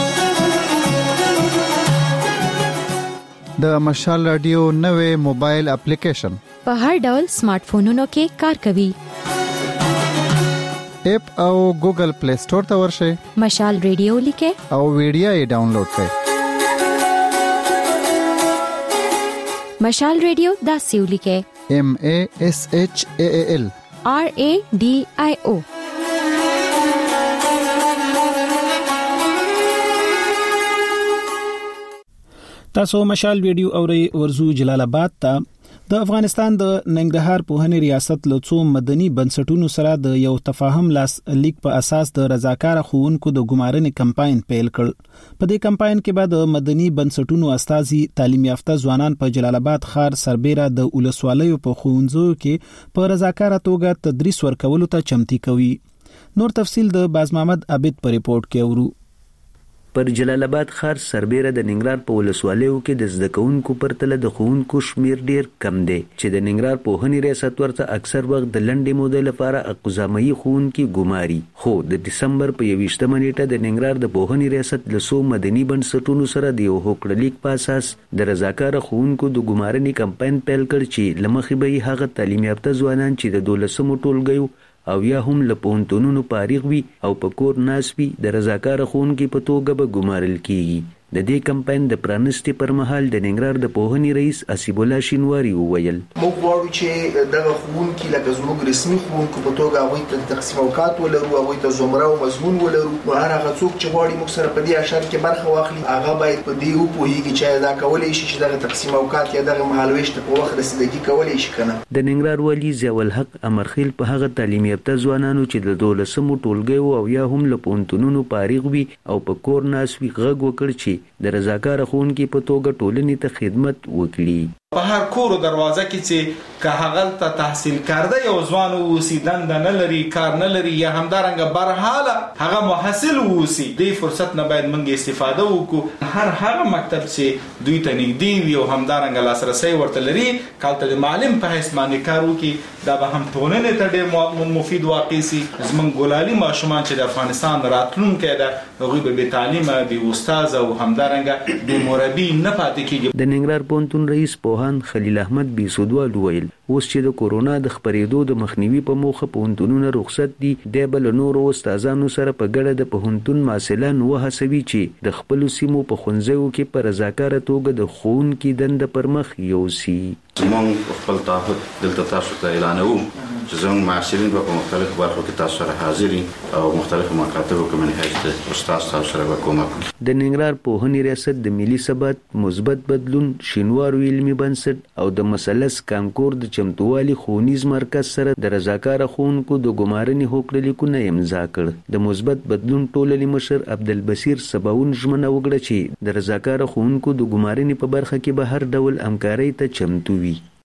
د مشال رادیو نوې موبایل اپلیکیشن په هر ډول سمارټ فونونو کې کار کوي. اپ او ګوګل پلی سٹور ته ورشئ، مشال رادیو لیکه او ویډیو یې ډاونلوډ کړئ. مشال رادیو داسې ولیکه MASHAAL RADIO. تاسو مشال ویډیو اوري ورزو جلال آباد ته. د افغانستان د ننګرهار پوهنې ریاست له څو مدني بنسټونو سره د یو تفاهم لاس لیک په اساس د رضاکار ښوونکو د ګمارنې کمپاین پیل کړ. په دې کمپاین کې به د مدني بنسټونو استازي تعلیم یافته ځوانان په جلال آباد ښار سربېره د ولسوالیو په ښوونځیو کې په رضاکار توګه تدریس ورکولو ته چمتي کوي. نور تفصیل د باز محمد عابد په ریپورت کې اورو. پر جلال آباد ښار سربېره د ننګرهار په ولسوالیو کې د زده کوونکو پرتله د ښوونکو شمیر ډیر کم دی چې د ننګرهار پوهنې ریاست ورته اکثر وخت د لنډې مودې لپاره اقزامي ښوونکي ګماري. خو د دسمبر په 21مه نیټه د ننګرهار د پوهنې ریاست له څو مدني بنسټونو سره د یو هوکړلیک په اساس د رضاکار ښوونکو د ګمارنې کمپاین پیل کړ چې له مخې به یې هغه تعلیم یافته ځوانان چې د 12مو ټولګیو او یا هم له پوهنتونونو فارغ وي او په کور ناست وي د رضاکار ښوونکي په توګه به ګمارل کیږي. د دې کمپاین د پرانستې پر مهال د ننګرهار د پوهنې رئیس اسیب الله شینواری وویل موږ غواړو چې دغه ښوونکي لکه زموږ رسمي ښوونکو په توګه هغوی ته تقسیم اوقات ولرو، هغوی ته زمره او مضمون ولرو. هر هغه څوک چې غواړي موږ سره په دې اشر کې برخه واخلي هغه باید په دې وپوهیږي چې دا کولی شي چې دغه تقسیم اوقات یا دغه مهالویشت په وخت رسیدګي کولی شي کنه. د ننګرهار والی ضیاء الحق امرخیل په هغه تعلیم یافته ځوانانو چې د 12مو ټولګیو او یا هم له پوهنتونونو فارغ وي او په کور ناست وي غږ وکړ چې د رضاکار ښوونکي په توګه ټولنې ته خدمت وکړي. په هر کور دروازه کې چې که هغه ته تحصیل کرده یو ځوان اوسي، دنده نه لري، کار نه لري، یا همدارنګه برحاله هغه محصل اوسي، دې فرصت نه باید موږ استفاده وکړو. هر هغه مکتب چې دوی ته نږدې وي او همدارنګه لاسرسی ورته لري کالته د معلم په حیث باندې کار وکړي، دا به هم ټولنې ته ډېر مفید واقع سي. زموږ ګلالي ماشومان چې د افغانستان راتلونکی ده هغوی به بې تعلیمه، بې استاذه او همدارنګه بې مربي نه پاتې کېږي. د ننګرهار پوهنتون رئیس پوهاند خلیل احمد بیسودوال وویل اوس چې د کورونا د خپرېدو د مخنیوي په موخه پوهنتونونه رخصت دي، دی به له نورو استادانو سره په ګډه د پوهنتون محصلان وهڅوي چې د خپلو سیمو په ښوونځیو کې په رضاکاره توګه د ښوونکي دنده پر مخ یوسي. زموږ خپل تعهد دلته تاسو ته اعلانوو چې زموږ محصلین به په مختلفو برخو کې تاسو سره حاضر وي او مختلفو مکاتبو کې منهج د استاد تاسو سره به کومک وکړي. د ننګرهار پوهنې ریاست د ملي ثبات، مثبت بدلون، شینوارو علمي بنسټ او د مثلث کانکور د چمتووالي ښوونیز مرکز سره د رضاکاره ښوونکو د ګمارنې هوکړلیکونه امضا کړ. د مثبت بدلون ټولنې مشر عبدالبصیر سباون ژمنه وکړه چې د رضاکاره ښوونکو د ګمارنې په برخه کې به هر ډول همکارۍ ته چمتو وي.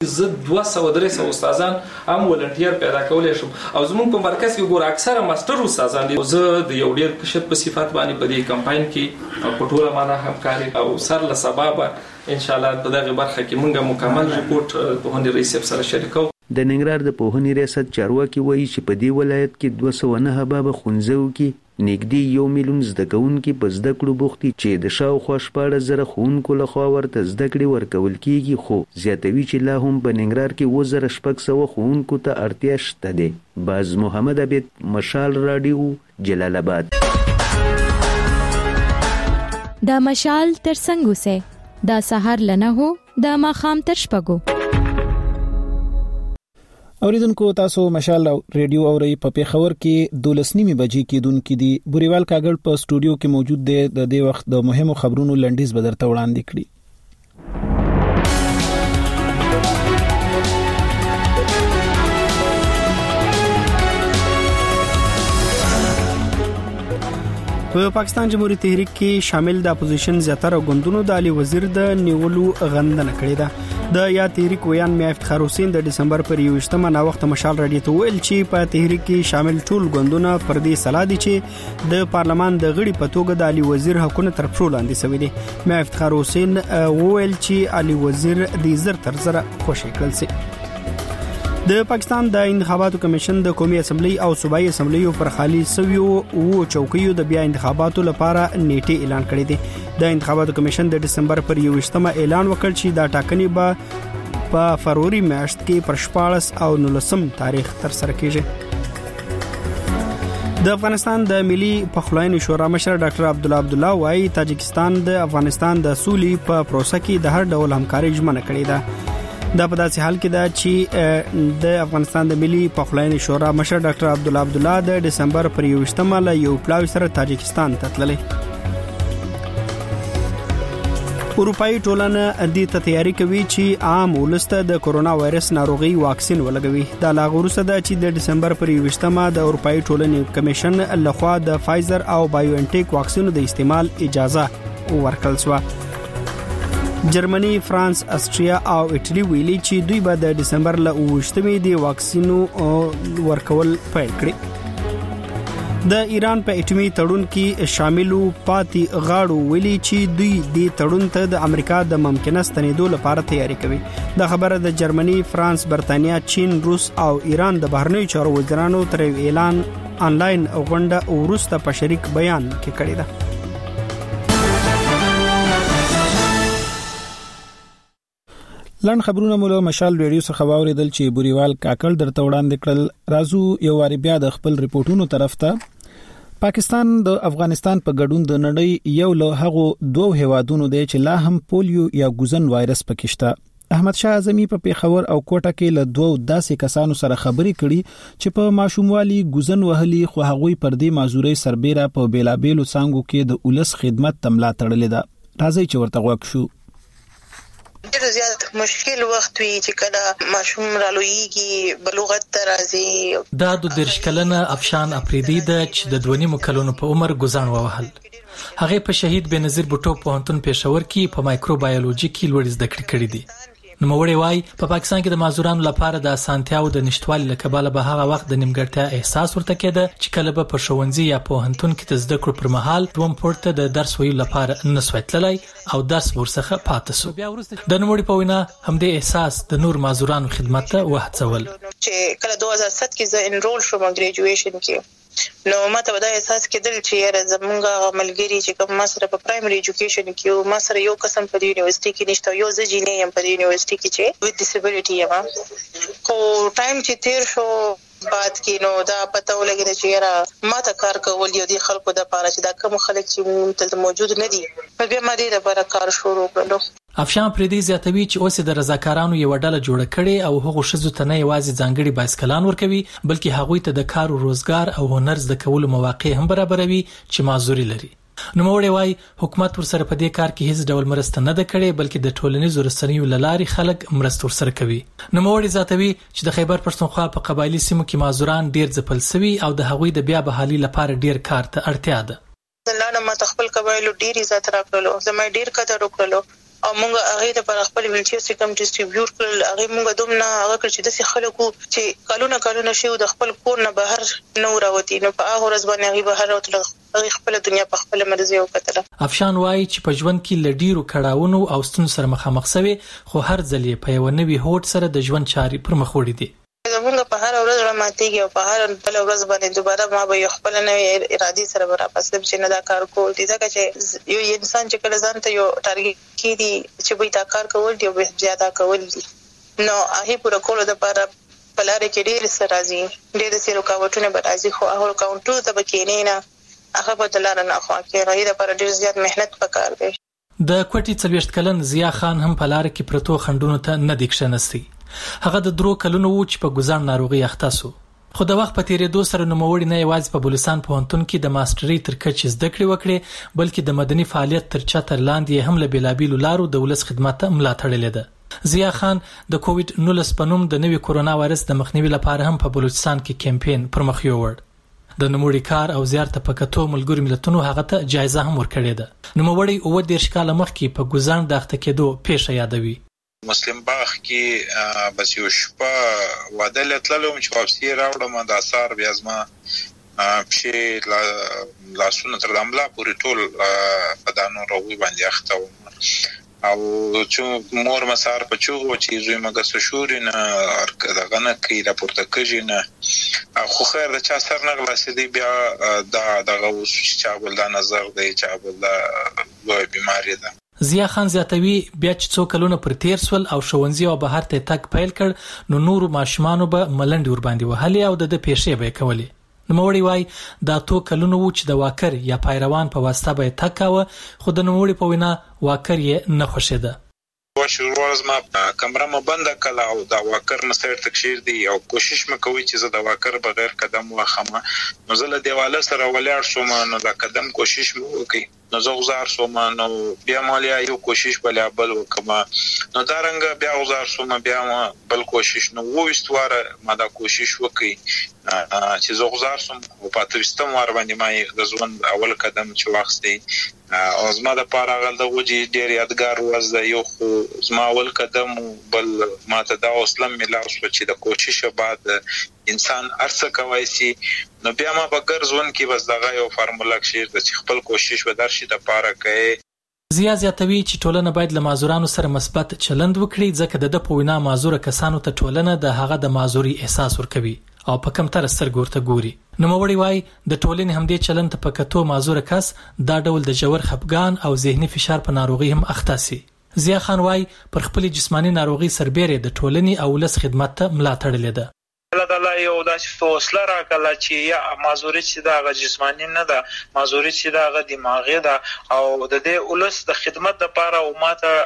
زه 200-300 استادان هم ولنټیر پیدا کولای شم او زموږ په مرکز کې ګور اکثره ماستر استادان دي. زه د یو ډیر کشت په صفات باندې په دې کمپاین کې او په ټوله معنا همکاري او سر له سبب ان شاء الله په دغه برخه کې موږ مکمل ریپورت په هندي رئیس سره شریکو. د ننګرهار د پوهنې ریاست چارواکي وایي چې په دې ولایت کې 209 باب خونځو کې نږدې 1 میلیون زده کوونکي په زده کړو بوختي چې د شاوخوا 14,000 ښوونکو لخوا ورته زده کړې ورکول کیږي، خو زیاتوي چې لا هم په ننګرهار کې 1600 ښوونکو ته اړتیا شته ده. باز محمد عبید، مشال رادیو، جلال آباد. دا مشال تر څنګه سه دا سحر لنه هو دا ماخام تر شپګو. اوریدونکو تاسو مشال ریډیو اوري په پیښور کې 12:30 بجې کې دونکو دي بوريوال کاغړ په سټوډیو کې موجود دی. د دې وخت د مهمو خبرونو لنډیز بدرته وړاندې کړي. په پاکستان جمهوریت تحریک کې شامل د اپوزیشن زیاتره غوندونو د علي وزیر د نیولو غندنه کړې ده. د یا تحریک ویان میا افتخار حسین د دسمبر پر 21مه نا وخت مشال رادیو ته ویل چې په تحریک کې شامل ټول غوندونه پر دې صلاح دي چې د پارلمان د غړي په توګه د علي وزیر حقونه تر پښو لاندې شوی دي. میا افتخار حسین ویل چې علي وزیر د زر تر زر خوشی کړل سي. د پاکستان د انتخاباتو کمیشن د قومي اسمبلی او صوبایي اسمبلیو پر خالي سویو او چوکیو د بیا انتخاباتو لپاره نیټه اعلان کړې ده. د انتخاباتو کمیشن د دسمبر پر 21مه اعلان وکړ چې دا ټاکنې به په فروری میاشت کې پر 14 او 19 تاریخ تر سره کیږي. د افغانستان د ملي پخلاینې شورا مشر ډاکټر عبدالله وايي تاجکستان د افغانستان د سولې په پروسه کې د هر ډول همکاري ژمنه کړې ده. دا په داسې حال کې ده چې د افغانستان د ملي پخلاینې شورا مشر ډاکټر عبدالله د دسمبر پر 21مه له یو پلاوی سره تاجکستان ته تللی. اروپאי ټولنه د تیاری کوي چې عام ولسته د کورونا وایرس ناروغي واکسین ولګوي. دا لا غوړسته ده چې د دسمبر پر 21مه د اروپאי ټولنې کمیشن لخوا د فایزر او بایو انټیک واکسینو د استعمال اجازه ورکړل شوه. جرمني، فرانس، استریا او ایټالیا ویلي چې دوی به د دسمبر له 28مې د واکسینو ورکول پیل کړي. د ایران په اټومي تړون کې شاملو پاتې غاړو ویلي چې دوی د تړون ته د امریکا د ممکنه ستنېدو لپاره تیاری کوي. دا خبره د جرمني، فرانس، برتانیا، چین، روس او ایران د بهرنیو چارو وزیرانو تر اعلان آنلاین غونډه وروسته په شریک بیان کې کړی ده. لن خبرونه مولا مشال ریډیو څخه واوریدل چې بوريوال کاکل درته وړاندې کړل. رازو یو واری بیا د خپل ریپورتونو طرف ته. پاکستان د افغانستان په ګډون د نړۍ یو له هغو دوه هیوادونو دی چې لا هم پولیو یا ګوزن وایرس پکښتا. احمد شاه اعظمي په پیښور او کوټه کې له دوه داسې کسانو سره خبرې کړي چې په ماشوموالي ګوزن وهلي خو هغوی پر دې معذوري سربېره په بیلابېلو څنګهو کې د اولس خدمت تملا تړلې ده. راځي چې ورته غوښ شو. ډېر زیات مشکل وخت وی چې کله ماشوم رالویږي بلوغت ته راځي. دا د 10 کلنه افشان افریدی د چې د 2.5 کلونو په عمر ګزان ووهل. هغه په شهید بنظیر بوټو پوهنتون پېښور کې په مایکروبایولوژي کې لوړ زده کړې کړې دي. نوموړی وايي په پاکستان کې د معذورانو لپاره د اسانتیاو د نشټوالي له کبله به هغه وخت د نیمګړتیا احساس ورته کېده چې کله به په ښوونځي یا پوهنتون کې د زده کړو پر مهال دوم پورته د درس ویلو لپاره نسوي تللی او درس ورڅخه پاتې شو. د نوموړي په وینا همدې احساس د نور معذورانو خدمت ته وهڅول. چې کله 2007 کې زه انرول شوم ګریجویشن کې نو ماته دا احساس کېدل چې یاره زمونږ ملګری چې کوم ما سره په پرایمري ایجوکیشن کې ما سره یو قسم په یونیورسيټي کې نشته، یو ځ جینې یم په یونیورسيټي کې چې وذ ډیسابیلیټي یم. خو ټایم چې تیر شو بعد کې نو دا پته ولګېده چې یاره ما ته کار کول یو دي خلکو د پاره چې دا کوم خلک چې تل موجود نه دي په بیا ما دې لپاره کار شروع کړو. افشان پردي زیاتوي چې اوس د رضاکارانو یو ډله جوړه کړي او هغه شزو ته نه یوازې ځانګړي بایسکلان ورکوي بلکې هغوی ته د کار او روزګار او هنر زده کولو مواقع هم برابروي چې معذوري لري. نوموړی وايي حکومت ورسره په دې کار کې هیڅ ډول مرسته نه ده کړې بلکې د ټولنیزو رسنیو له لارې خلک مرسته ورسره کوي. نوموړی زیاتوي چې د خیبر پښتونخوا په قبایلی سیمو کې معذوران ډیر ځپل شوي او د هغوی د بیا بحالي لپاره ډیر کار ته اړتیا ده. زنانه ما خپل قبایلو ډیر عزت راکړلو، زما ډیر قدر وکړلو او موږ هغه ته پر خپل ویلچیر سیستم ډیسټریبیوټ کړل. هغه موږ دومره هغه کړ چې د خلکو چې کلونه شي د خپل کور نه بهر نه راوتی، نو په هغه ورځ باندې هغه بهر راوتل، هغه خپل دنیا په خپل مرزي وکړه. افشان وایي چې په ژوند کې لډیرو کړهونو او ستونزو سره مخامخ شوی، خو هر ځل یې په یو نوي هوډ سره د ژوند چاري پر مخ وړي دي. زمونږ په هر ورځ راماتېږي او په هر بل ورځ باندې دوباره ما به خپل نوې ارادي سره واپس لم چې نه دا کار کول دي، ځکه چې یو انسان چې کله ځان ته یو ټارګټ کړي چې به دا کار کول دي او به زیاته کول دي، نو هغه پوره کول د لپاره په لار کې ډېر څه راځي، ډېر څه رکاوټونه به راځي، خو هغه رکاوټونه ته به کېنې نه، هغه په دلار نه خو کې راځي، د لپاره ډېر زیات مهنت پکار دی. د کوټي 40 کلن ضیا خان هم په لار کې پرتو خندونو ته نه دښنستی. هغه د درو کلونو و چې په ګزان ناروغي اخته سو، خو د وخت په تیریدو سره نوموړی نه یوازې په بلوچستان پوهنتون کې د ماسترۍ تر کچې زده کړې وکړې، بلکې د مدني فعالیت تر چتر لاندې هم له بېلابېلو لارو د ولس خدمت ته ملا تړلې ده. ضیا خان د کووډ 19 په نوم د نوي کورونا وایرس د مخنیوي لپاره هم په بلوچستان کې کمپاین پر مخ یوړ. د نوموړي کار او زیارت په کتو ملګرو ملتونو هغه ته جایزه هم ورکړې ده. نوموړی 30 کال مخکې په ګزان د اخته کېدو پیښه یادوي. مسلم باغ کې بس یو شپه واده لتلم چې واپسی راوړم د اثر بیا زما چې لاسونه تر دملا پورې ټول په دانو راوي باندې اخته او چې مور مسار په چوغو چې زوی مګه سشوري نه دغه نه کې راپورته کېږي نه، خو خیر د چا سر نه غلاسې دی بیا دغه چا بل دا نظر دی چا بل دا لوی بیماری ده. ضیا خان زیاتوي بیا چې څو کلونه پر تیر سول او ښوونځي او بهر ته تک پیل کړ، نو نورو ماشومانو به ملنډي ور باندې وهلې او د پیښې به کولې. نوموړی وای دا تو کلونه و چې د واکر یا پایروان په واسطه به تک کاوه، خو د نوموړي په وینا واکر یې نه خوښېده. شروع ما کمره ما بند کړه او دا واکر مسیر تکشیر دی او کوشش مکوي چې زه د واکر بغیر قدم واخمه، نو زه له دیواله سره ولاړ شوم، نو دا قدم کوشش مو وکړي، نو زه غزار شوم، نو بیا مالیا یو کوشش بل وکما، نو دا رنګ بیا غزار شوم، بیا بل کوشش، نو وستواره ما دا کوشش وکړي چې زه غزار شوم او په تاستم ور باندې ما د ژوند اول قدم چې واخستې او زما د پاره غل د وجي ډیر یادګار وزه یو، خو زما اول قدم بل ما ته دا اوسلم ملاو شو چې د کوشش بعد انسان ارڅ کوي سي، نو بیا ما په ګرځون کې بس دغه یو فارمولا کې چې خپل کوشش ودرشي د پاره کوي. ضیا زیاتوي چې ټولنه باید له معذورانو سره مثبت چلند وکړي، ځکه د پوینا معذور کسانو ته ټولنه د هغه د معذوري احساس ورکوي او په کم تر سترګو ورته ګوري. نوموړی وای د ټولنې همدې چلند ته په کتو معذور کس دا ډول د جوړ خپګان او ذهني فشار په ناروغي هم اخته سي. ضیا خان وای پر خپل جسمانی ناروغي سربېره د ټولنې او ولس خدمت ته ملا تړلې ده. الله تعالی یو داسې حوصله راکړه چې یا معذوري چې دا جسمانی نه ده، معذوري چې دا دماغي ده، او د دې ولس د خدمت لپاره او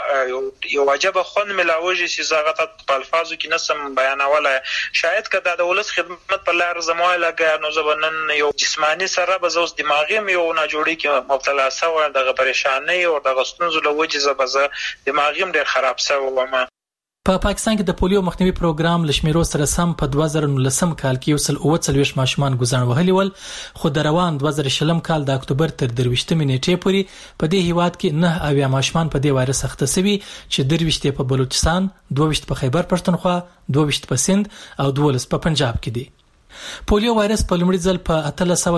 ماته یو واجب خون ملاوي چې زغه په الفاظو کې نسم بیانوله، شاید کدا د ولس خدمت په لار زموږ لګا نو زبنن یو جسمانی سره به زوس دماغي یو نه جوړي کې مبتلا سو دغه پریشانی او دغه ستونزو له وجې زبزه دماغي ډیر خراب سو ومه. په پاکستان کې د پولیو مخنیوي پروګرام لشمیرو سره سم په 2019 کال کې 140 ماشومان ګزان وهلي ول، خو د روان 2020 کال د اکتوبر تر 23 نیټې پورې په دې هیواد کې 9 ماشومان په دې وایرس اخته شوي، چې 23 په بلوچستان، 22 په خیبر پښتونخوا، 22 په سند او 12 په پنجاب کې دي. پولیو وایرس په لومړي ځل په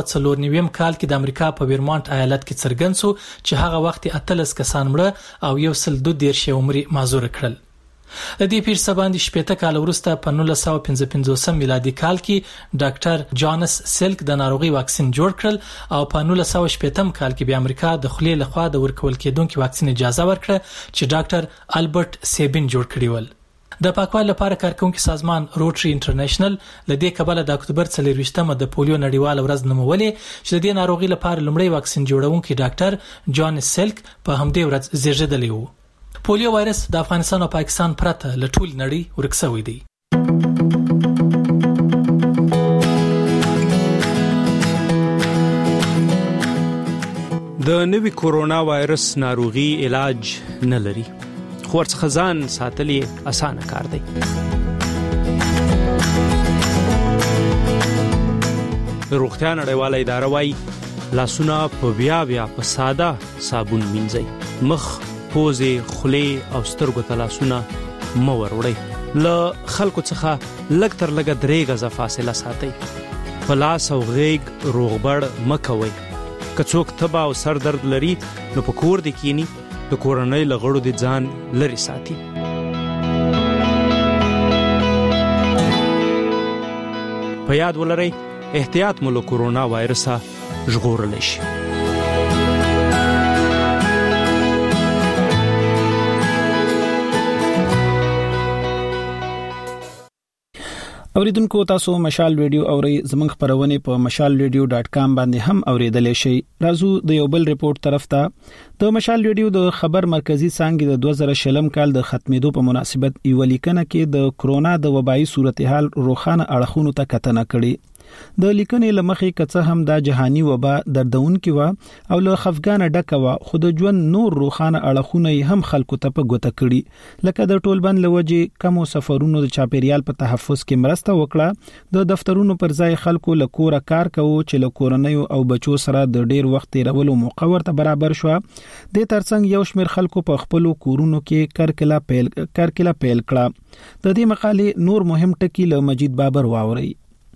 1894 کال کې د امریکا په ویرمونټ ایالت کې څرګند شو، چې هغه وخت 18 کسان مړه او 132 عمري معذور کړل. د دې پیښې باندې 18 کال وروسته په 1955 میلادي کال کې ډاکټر جانس سلک د ناروغي واکسین جوړ کړل او په 1918 کال کې بیا امریکا د خلې لخوا د ورکول کېدونکو واکسین اجازه ورکړه چې ډاکټر البرت سیبین جوړ کړی ول. د پاکوالي لپاره کارکونکو سازمان روټري انټرنیشنل لدې کبله د اکتوبر 24مه د پولیو نړیواله ورځ نومولې، چې د دې ناروغي لپاره لومړی واکسین جوړونکي ډاکټر جانس سلک په همدې ورځ زیږیدلی و. پولیو وایرس د افغانستان او پاکستان پرته له ټول نړۍ ورک شوی دی. د نوي کورونا وایرس ناروغي علاج نه لري، خو ورڅخه ځان ساتل یې اسانه کار دی. روغتیا نړیواله اداره وايي لاسونه په بیا په ساده صابون مینځئ، مخ پوزې، خولې او سترګو ته لاسونه مه وروړئ. له خلکو څخه لږ تر لږه 3 غزه فاصله ساتئ. په لاس او غیږ روغبړ مه کوئ. که څوک تبه او سر درد لري نو په کور دې کینی، د کورنۍ له غړو دې ځان لرې ساتي. په یاد ولرئ احتیاط مو له کورونا وایرسه ژغورلی شي. اوریدونکو تاسو مشال ریډیو اوري، زموږ خبرونه په mashalradio.com باندې هم اوریدلای شئ. راځو د یو بل ریپورت طرف ته. د مشال ریډیو د خبر مرکزی څنګه د 2020 کال د ختمېدو په مناسبت یو لیکنه کې د کرونا د وبایي صورتحال روخانه اړخونو ته کتنه کړې. د لیکنې لمخې کڅه هم د جهانی وبا دردونکې و او له خفګان ډکه و، خو د ژوند نور روخانه اړخونه هم خلکو ته په ګوته کړي، لکه د ټولبند لوجې کمو سفرونو د چاپیریال په تحفظ کې مرسته وکړه، د دفترونو پر ځای خلکو له کوره کار کوي چې له کورنۍ او بچو سره د ډیر وخت تیرولو موقع ورته برابر شو. د ترڅنګ یو شمېر خلکو په خپل کورونو کې کرکلا پیل کړه. د دې مقالې نور مهم ټکي له مجید بابر واوري.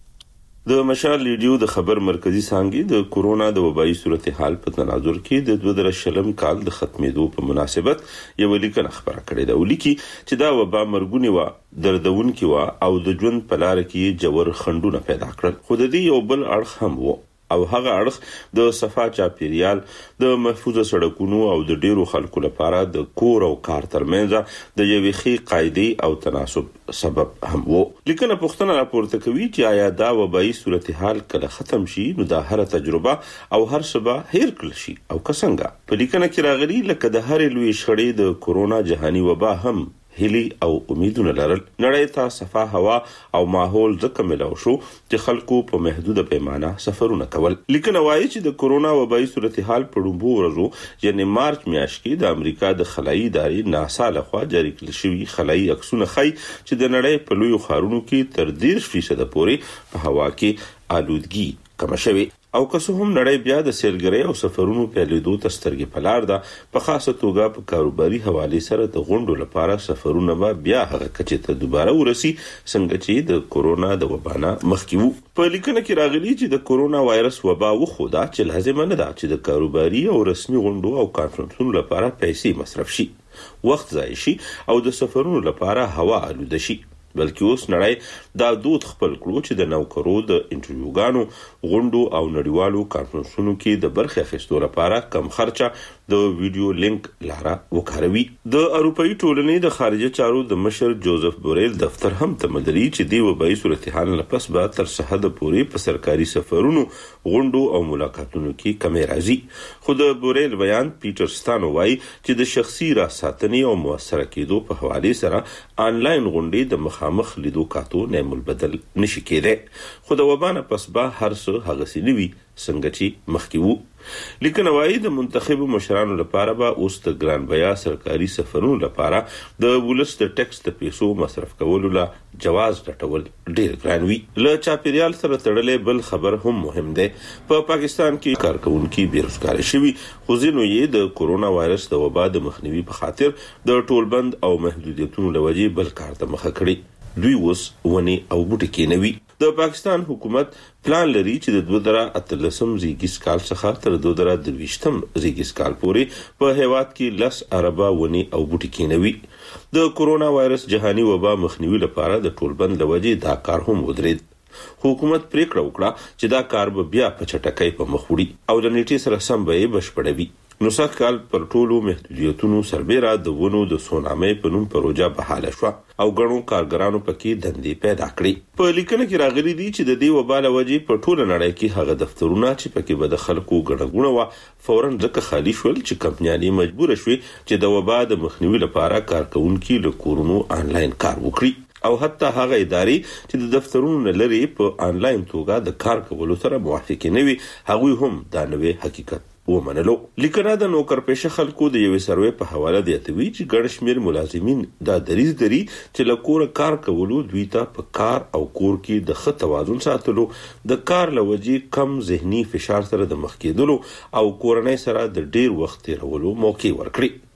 د مشال ریډیو د خبر مرکزی څنګه د کورونا د وبایي صورتحال په تناظر کې د 2020 کال د ختمېدو په مناسبت یو لیکنه خبره کړې ده، ولیکي چې دا وبا مرګونی و، دردونکې و او د ژوند په لار کې جوړ خندونه پیدا کړل. خو د دې یو بل اړخ هم و، او هغه اړخ د صفا چاپیریال، د محفوظ سړکونو او د ډیرو خلکو لپاره د کور او کار ترمنځ د یوې ښې قاعدې او تناسب سبب هم و. لیکنه پوښتنه راپورته کوي چې آیا دا وبایي صورتحال کله ختم شي نو دا هر تجربه او هر څه هیر کړل شي او څنګه. په لیکنه کې راغلي لکه د هر لوی شړې د کورونا جهانی وبا هم هلي او امیدونه لرل. نړۍ ته صفا هوا او ماحول ځکه ملو شو چې خلکو په محدوده پیمانه سفرونه کول. لیکنه وايي چې د کورونا وبایي صورتحال په لومړو ورځو یعنی مارچ میاشت کې د امریکا د خلایي ادارې ناسا لخوا جاری کړل شوی خلایي عکسونه ښيي چې د نړۍ په لویو ښارونو کې تر 10% پورې په هوا کې آلودګي کم شوی. او که څه هم نړۍ بیا د سیلګرۍ او سفرونو په لیدو ته سترګې پلار ده، په خاصه توګه په کاروباري حواله سره د غونډو لپاره سفرونه بیا هغه کچې ته دوباره ورسي څنګه چې د کورونا د وبا نه مخکې وو. په لیکنه کې راغلي چې د کورونا وایرس وبا وخوده چې لازم نه ده چې د کاروباري او رسمي غونډو او کانفرنسونو لپاره پیسې مصرف شي، وخت ضایع شي او د سفرونو لپاره هوا آلوده شي، بلکې اوس نړۍ دا دود خپل کړو چې د نوکرو د انټرویوګانو، غونډو او نړیوالو کانفرنسونو کې د برخې اخیستو لپاره کم خرچه د ویډیو لینک لاره وکاروي. د اروپאי ټولنې د خارجه چارو د مشر جوزف بوریل دفتر هم تمدري چې د وبایي صورتحال لپس به تر سحد پورې په سرکاري سفرونو، غونډو او ملاقاتونو کې کمی راځي. خو د بوریل بیان پیټر ستانو وايي چې د شخصي راساتنې او موثره کېدو په حواله سره آنلاین غونډې د مخامخ لیدو کاتو نعم البدل نشي کېده. خو د وبا نه پس به هر څه هغه سنوي څنګه چې مخکې وو. لیکنه وايي د منتخبو مشرانو لپاره به اوس د ګران بیا سرکاري سفرونو لپاره د ولس د ټیکس د پیسو مصرف کولو لا جواز ټټول ډیر ګران وي. له چاپیریال سره تړلې بل خبر هم مهم دی. په پاکستان کې کارکونکو بیروزګار شوي، خو ځینو یې د کورونا وایرس د وبا د مخنیوي په خاطر د ټولبند او محدودیتونو لوجې بل کار ته مخه کړي. دوی اوس ونی او بوټي کېنوي. د پاکستان حکومت پلان لري چې د 2013 زیږیز کال څخه تر 2023 زیږیز کال پورې په هیواد کې 10 اربه ونی او بوټي کېنوي. د کورونا وایرس جهانی وبا مخنیوي لپاره د ټولبند لوجې دا کار هم ودرېد. حکومت پریکړه وکړه چې دا کار به بیا په چټکۍ په مخ وړي او د نیټې سره سم به یې بشپړوي. نو سخت کال پر ټولو محدودیتونو سربېره د ونو د سونامې په نوم پروژه بحاله شو او ګڼو کارګرانو پکې دندې پیدا کړې. په لیکنه کې راغلي دي چې د دې وبا له وجې په ټوله نړۍ کې هغه دفترونه چې پکې به د خلکو ګڼه و فورا ځکه خالی شول چې کمپنیانې مجبور شوي چې د وبا د مخنیوي لپاره کارکونکو له کورونو آنلاین کار وکړي او حتی هغه ادارې چې د دفترونو لري په آنلاین توګه د کار کولو سره موافق نه وي، هغوی هم دا نوې حقیقت ومنلو. لیکنه د نوکرپېشه خلکو د یوې سروې په حواله دی چې ګڼ شمېر ملازمین دا دریځ لري چې له کوره کار کولو دوی ته په کار او کور کې د ښه توازن ساتلو، د کار له وجې کم ذهني فشار سره د مخ کېدلو او کورنۍ سره د ډیر وخت تیرولو موقع ورکړي.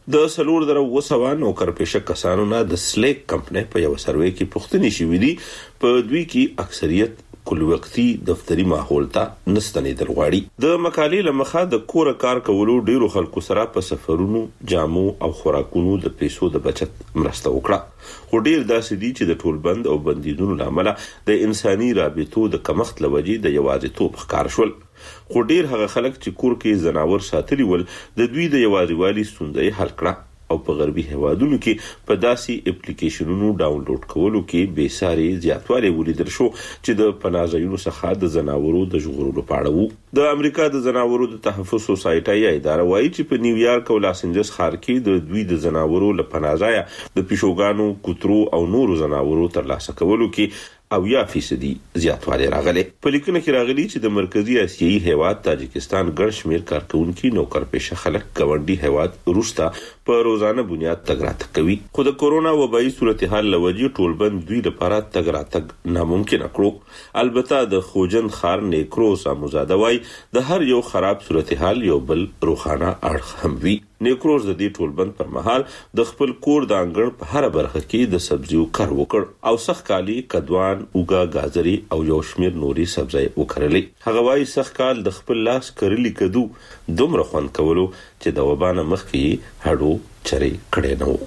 د 4,200 نوکرپېشه کسانو نه د سلیک کمپنۍ په یو سروې کې پوښتنې شوې دي په دوی کې اکثریت کل وختي دفتری ماحول ته نستنیدل غواړي. د مقالې لمخه د کور کار کولو ډیرو خلکو سره په سفرونو، جامو او خوراکونو د پیسو د بچت مرسته وکړه. خو ډیر داسې دي چې د ټولبند او بندیدونو لامل د انساني رابطو د کمښت لوجې د یوازیتوب ښکار شول. خو ډیر هغه خلک چې کور کې زناور ساتلي ول د دوی د یوازیوالي ستونزې حل کړه او په غربي هوادونو کې په داسې اپلیکیشنونو ډاونلوډ کولو کې بے ساري زیاتوالی ولیدل شو چې د پناهځایونو څخه د زناورو د ژغورلو په اړه وو. د امریکا د زناورو د تحفظ سوسایټي اداره وایي چې په نیویارک او لاس انجلس ښار کې د دوی د زناورو له پناهځایه د پیشوګانو، کوترو او نورو زناورو ترلاسه کولو کې 80% زیاتوالی راغلی. په لیکنه کې راغلی چې د مرکزی اسیایي هیواد تاجکستان ګڼ شمیر کارکونکي نوکرپېشه خلک ګاونډي هیواد روستا په روزانه بنیاد تګ راتګ کوي. خو د کورونا وبایي صورتحال لوجې ټولبند دوی لپاره تګ راتګ ناممکن کړو. البته د خوجند خار نیکروز اموزاده وای د هر یو خراب صورتحال یو بل روخانه اړخ هم وي. نیکروز د دې ټولبند پر مهال د خپل کور د انګړ په هر برخه کې د سبزیو کار وکړ او سخکالي، کدوان، اوګه، گازري او یو شمیر نوري سبزی وکړلې. هغه وايي سخکال د خپل لاس کرلی کدو دومره خوند کولو چې د وبانه مخکې هډو چرې کړي نو.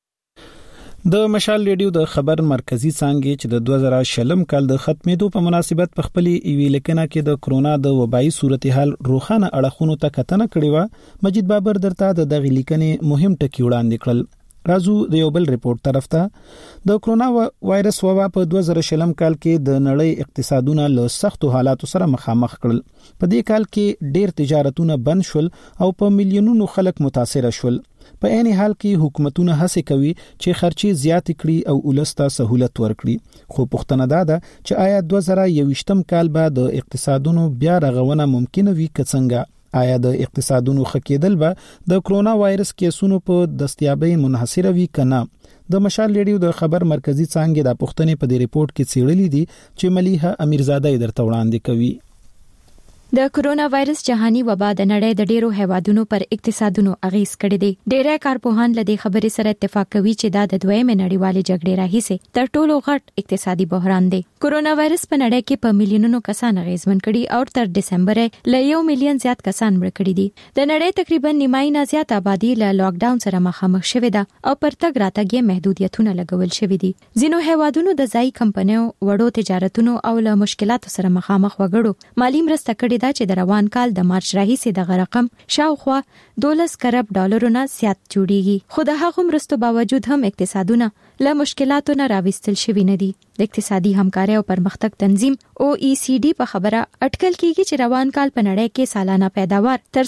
د مشال ریډیو د خبر مرکزی څانګې چې د 2020 کال د ختمېدو په مناسبت په خپلې ایوي لیکنه کې د کرونا د وبایي صورتحال روخانه اړخونو ته کتنه کړې و. مجید بابر درته د دغه لیکنې مهم ټکي وړاندې کړل. راځو د یو بل ریپورت طرف ته. د کرونا وایرس وبا په 2020 کال کې د نړۍ اقتصادونه له سختو حالاتو سره مخامخ کړل. په دې کال کې ډېر تجارتونه بند شول او په میلیونونو خلک متاثر شول. په عین حال کې حکومتونه هڅه کوي چې خرچي زیات کړي او ولسته سہولت ورکړي. خو پوښتنه ده چې آیا 2021 کال به د اقتصادونو بیا رغونه ممکن وي که څنګه؟ آیا د اقتصادونو خکېدل به د کرونا وایرس کیسونو په دستیابۍ منحصر وي کنه؟ د مشال ریډیو د خبر مرکزی څانګې د پښتنې په دې ریپورت کې څېړلې دي چې ملیحه امیرزاده درته وړاندې کوي. د کرونا وایرس جهاني وبا د نړۍ د ډیرو هیوادونو پر اقتصادونو اغیز کړی دی. ډیری کارپوهان له دې خبرې سره اتفاق کوي چې دا د دویمه نړیوالې جګړې راهیسې تر ټولو غټ اقتصادي بحران دی. کرونا وایرس په نړۍ کې په میلیونونو کسان اغیزمن کړي او تر دسمبر له 1 میلیون زیات کسان مړ کړي دي. د نړۍ تقریبا نیمایي نه زیات آبادی له لاک ډاون سره مخامخ شوې ده او پر تګ راتګ یې محدودیتونه لګول شوې دي. ځینو هیوادونو د ځای کمپنیو، وړو تجارتونو او له مشکلاتو سره مخامخ وګړو مالی مرسته کړې ده چې د روان کال د مارچ راهیسې دغه رقم شاوخوا 12 کروڑ ډالرونه زیات جوړیږي. خو د هغو مرستو باوجود هم اقتصادونه له مشکلاتو نه راوستل شوي نه دي. د اقتصادي همکارۍ او پرمختګ تنظیم OECD په خبره اټکل کیږي چې روان کال په نړۍ کې سالانه پیداوار تر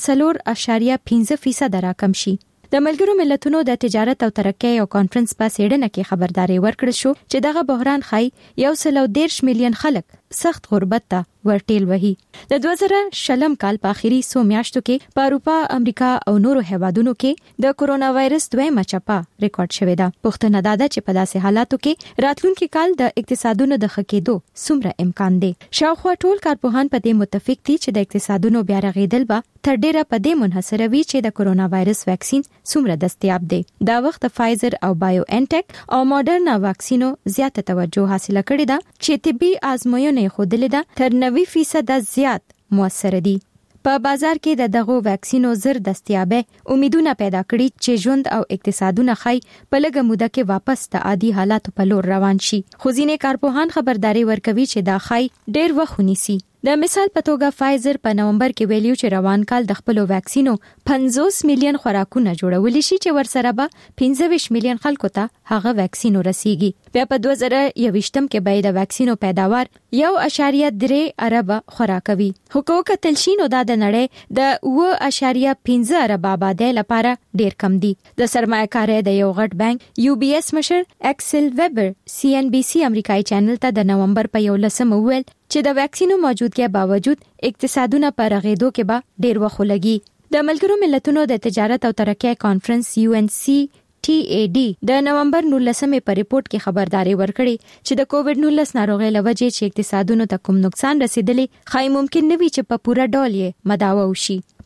4.5% راکم شي. د ملګرو ملتونو د تجارت او ترقۍ او کانفرنس په سیډنه کې خبرداري ورکړل شو چې دغه بحران خای 113 میلیون خلک سخت غربت ته ورټیل وهي. د 2020 کال په اخیری 100 میاشتو کې په اروپا، امریکا او نورو هیوادونو کې د کرونا وایرس دویمه چپه ریکارډ شوې ده. پوښتنه ده چې په داسې حالاتو کې راتلونکي کال د اقتصادونو د خکېدو څومره امکان دی. شاوخوا ټول کارپوهان په دې متفق دي چې د اقتصادونو بیا رغیدل به تر ډیره په دې منحصر وي چې د کرونا وایرس واکسین څومره دستیاب دی. دا وخت فایزر او بایو انټیک او ماډرنا واکسینو زیاته توجه حاصله کړې ده چې طبي آزموینې خودلې ده تر 90% زیات موثر دي. په بازار کې د دغو واکسینو زر دستیابه امیدونه پیدا کړي چې ژوند او اقتصادونه خای په لږه موده کې واپس ته عادي حالاتو په لور روان شي. خو ځینې کارپوهان خبرداري ورکوي چې دا خای ډیر وخت ونیسي. د مثال په توګه فایزر په نومبر کې ویلیو چې روان کال د خپل واکسینو 50 میلیون خوراکونه جوړول شي چې ورسره به 25 میلیون خلکو ته هغه واکسینو رسیږي. بیا په 2021 کې به د واکسینو پیداوار 1.3 ارب خوراکوي. حکومت کتل شي نو دا د نړۍ د 2.15 ارب آبادی لپاره ډیر کم دي. د سرمایه‌کارۍ د یو غټ بانک UBS مشر اکسل ویبر CNBC امریکایي چینل ته د نومبر په 11 ویل چې د واکسینو موجودګۍ باوجود اقتصادونه په رغېدو کې به ډیر وخت لګي. د ملګرو ملتونو د تجارت او ترقۍ کانفرنس UNCTAD د نومبر 19 په ریپورت کې خبرداري ورکړي چې د کووډ-19 ناروغۍ لوجې چې اقتصادونو ته کوم نقصان رسیدلی خای ممکن نه وي چې په پوره ډول یې مداوه وشي.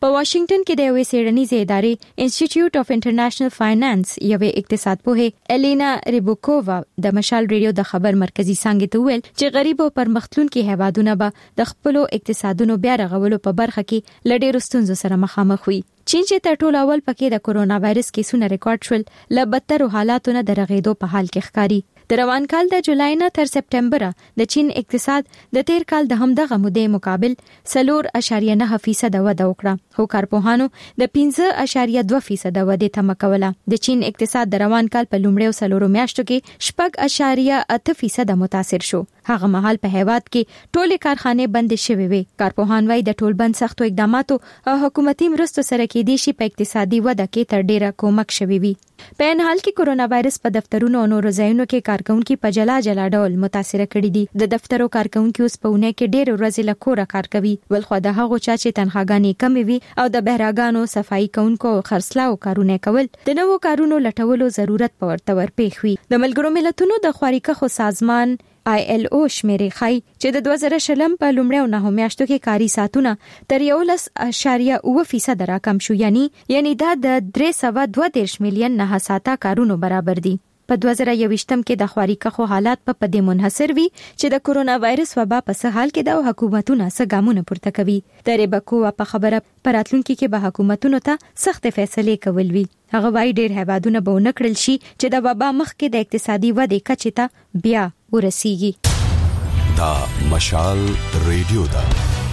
په واشنگټن کې د یوې څېړنیزې ادارې انسټیټیوټ اف انټرنیشنل فاینانس یوې اقتصاد پوهه الینا ریبوکووا د مشال ریډیو د خبر مرکزی څنګه ته ویل چې غریب او پرمختلونکي هیوادونه به د خپل اقتصادونو بیا رغولو په برخه کې لډېر ستونزو سره مخامخ وي. چین چې تر ټولو اول پکې د کورونا وایرس کیسونه ریکارډ شول، ل بدترو حالاتو نه د رغېدو په حال کې ښکاري. د روان کال د جولای نه تر سپټمبر د چین اقتصاد د تیر کال د همدغه مودې مقابل 4.9% وده وکړه، خو کارپوهانو د 15.2% وده تمه کوله. د چین اقتصاد د روان کال په لومړیو 4 میاشتو کې 6.8% متاثر شو. هغه مهال په هیواد کې ټولې کارخانې بند شوې وي. کارپوهان وايي د ټولبند سختو اقداماتو او حکومتي مرستو سره کې د شي په اقتصادي وده کې تر ډیره کومک شوی وي. په ان حال کې کورونا وایرس په دفترونو او نورو ځایونو کې کارکونکو په جلا جلا ډول متاثر کړي دي. د دفترو کارکونکو اوس په ونه کې ډېر ورځې له کوره کار کوي، ولخوا د هغو چا چې تنخواګانې کمې وي او د بهراګانو صفایي کوونکو خرڅلاو کارونه کول د نوو کارونو لټولو ضرورت په ورته ورپېښ وي. د ملګرو ملتونو د خواریکخو سازمان ILO شمیرې ښایي چې د 2020 په لومړیو 9 میاشتو کې کاري ساعتونه تر 11.9% راکم شو، یعنی دا د 332 میلیون نه ساعته کارونو برابر دي. په 2021 کې د خواریکخو حالات په دې منحصر وي چې د کورونا وایرس وبا په څه حال کې د حکومتونو څخه ګامونه پورته کوي. د ریبکو په خبره پراتلونکو کې به حکومتونو ته سخت فیصله کول وي. هغه وايي ډېر هیوادونه به ونکړل شي چې د وبا مخکې د اقتصادي ودې کچې ته بیا ورسیږي. دا مشال ریډیو دا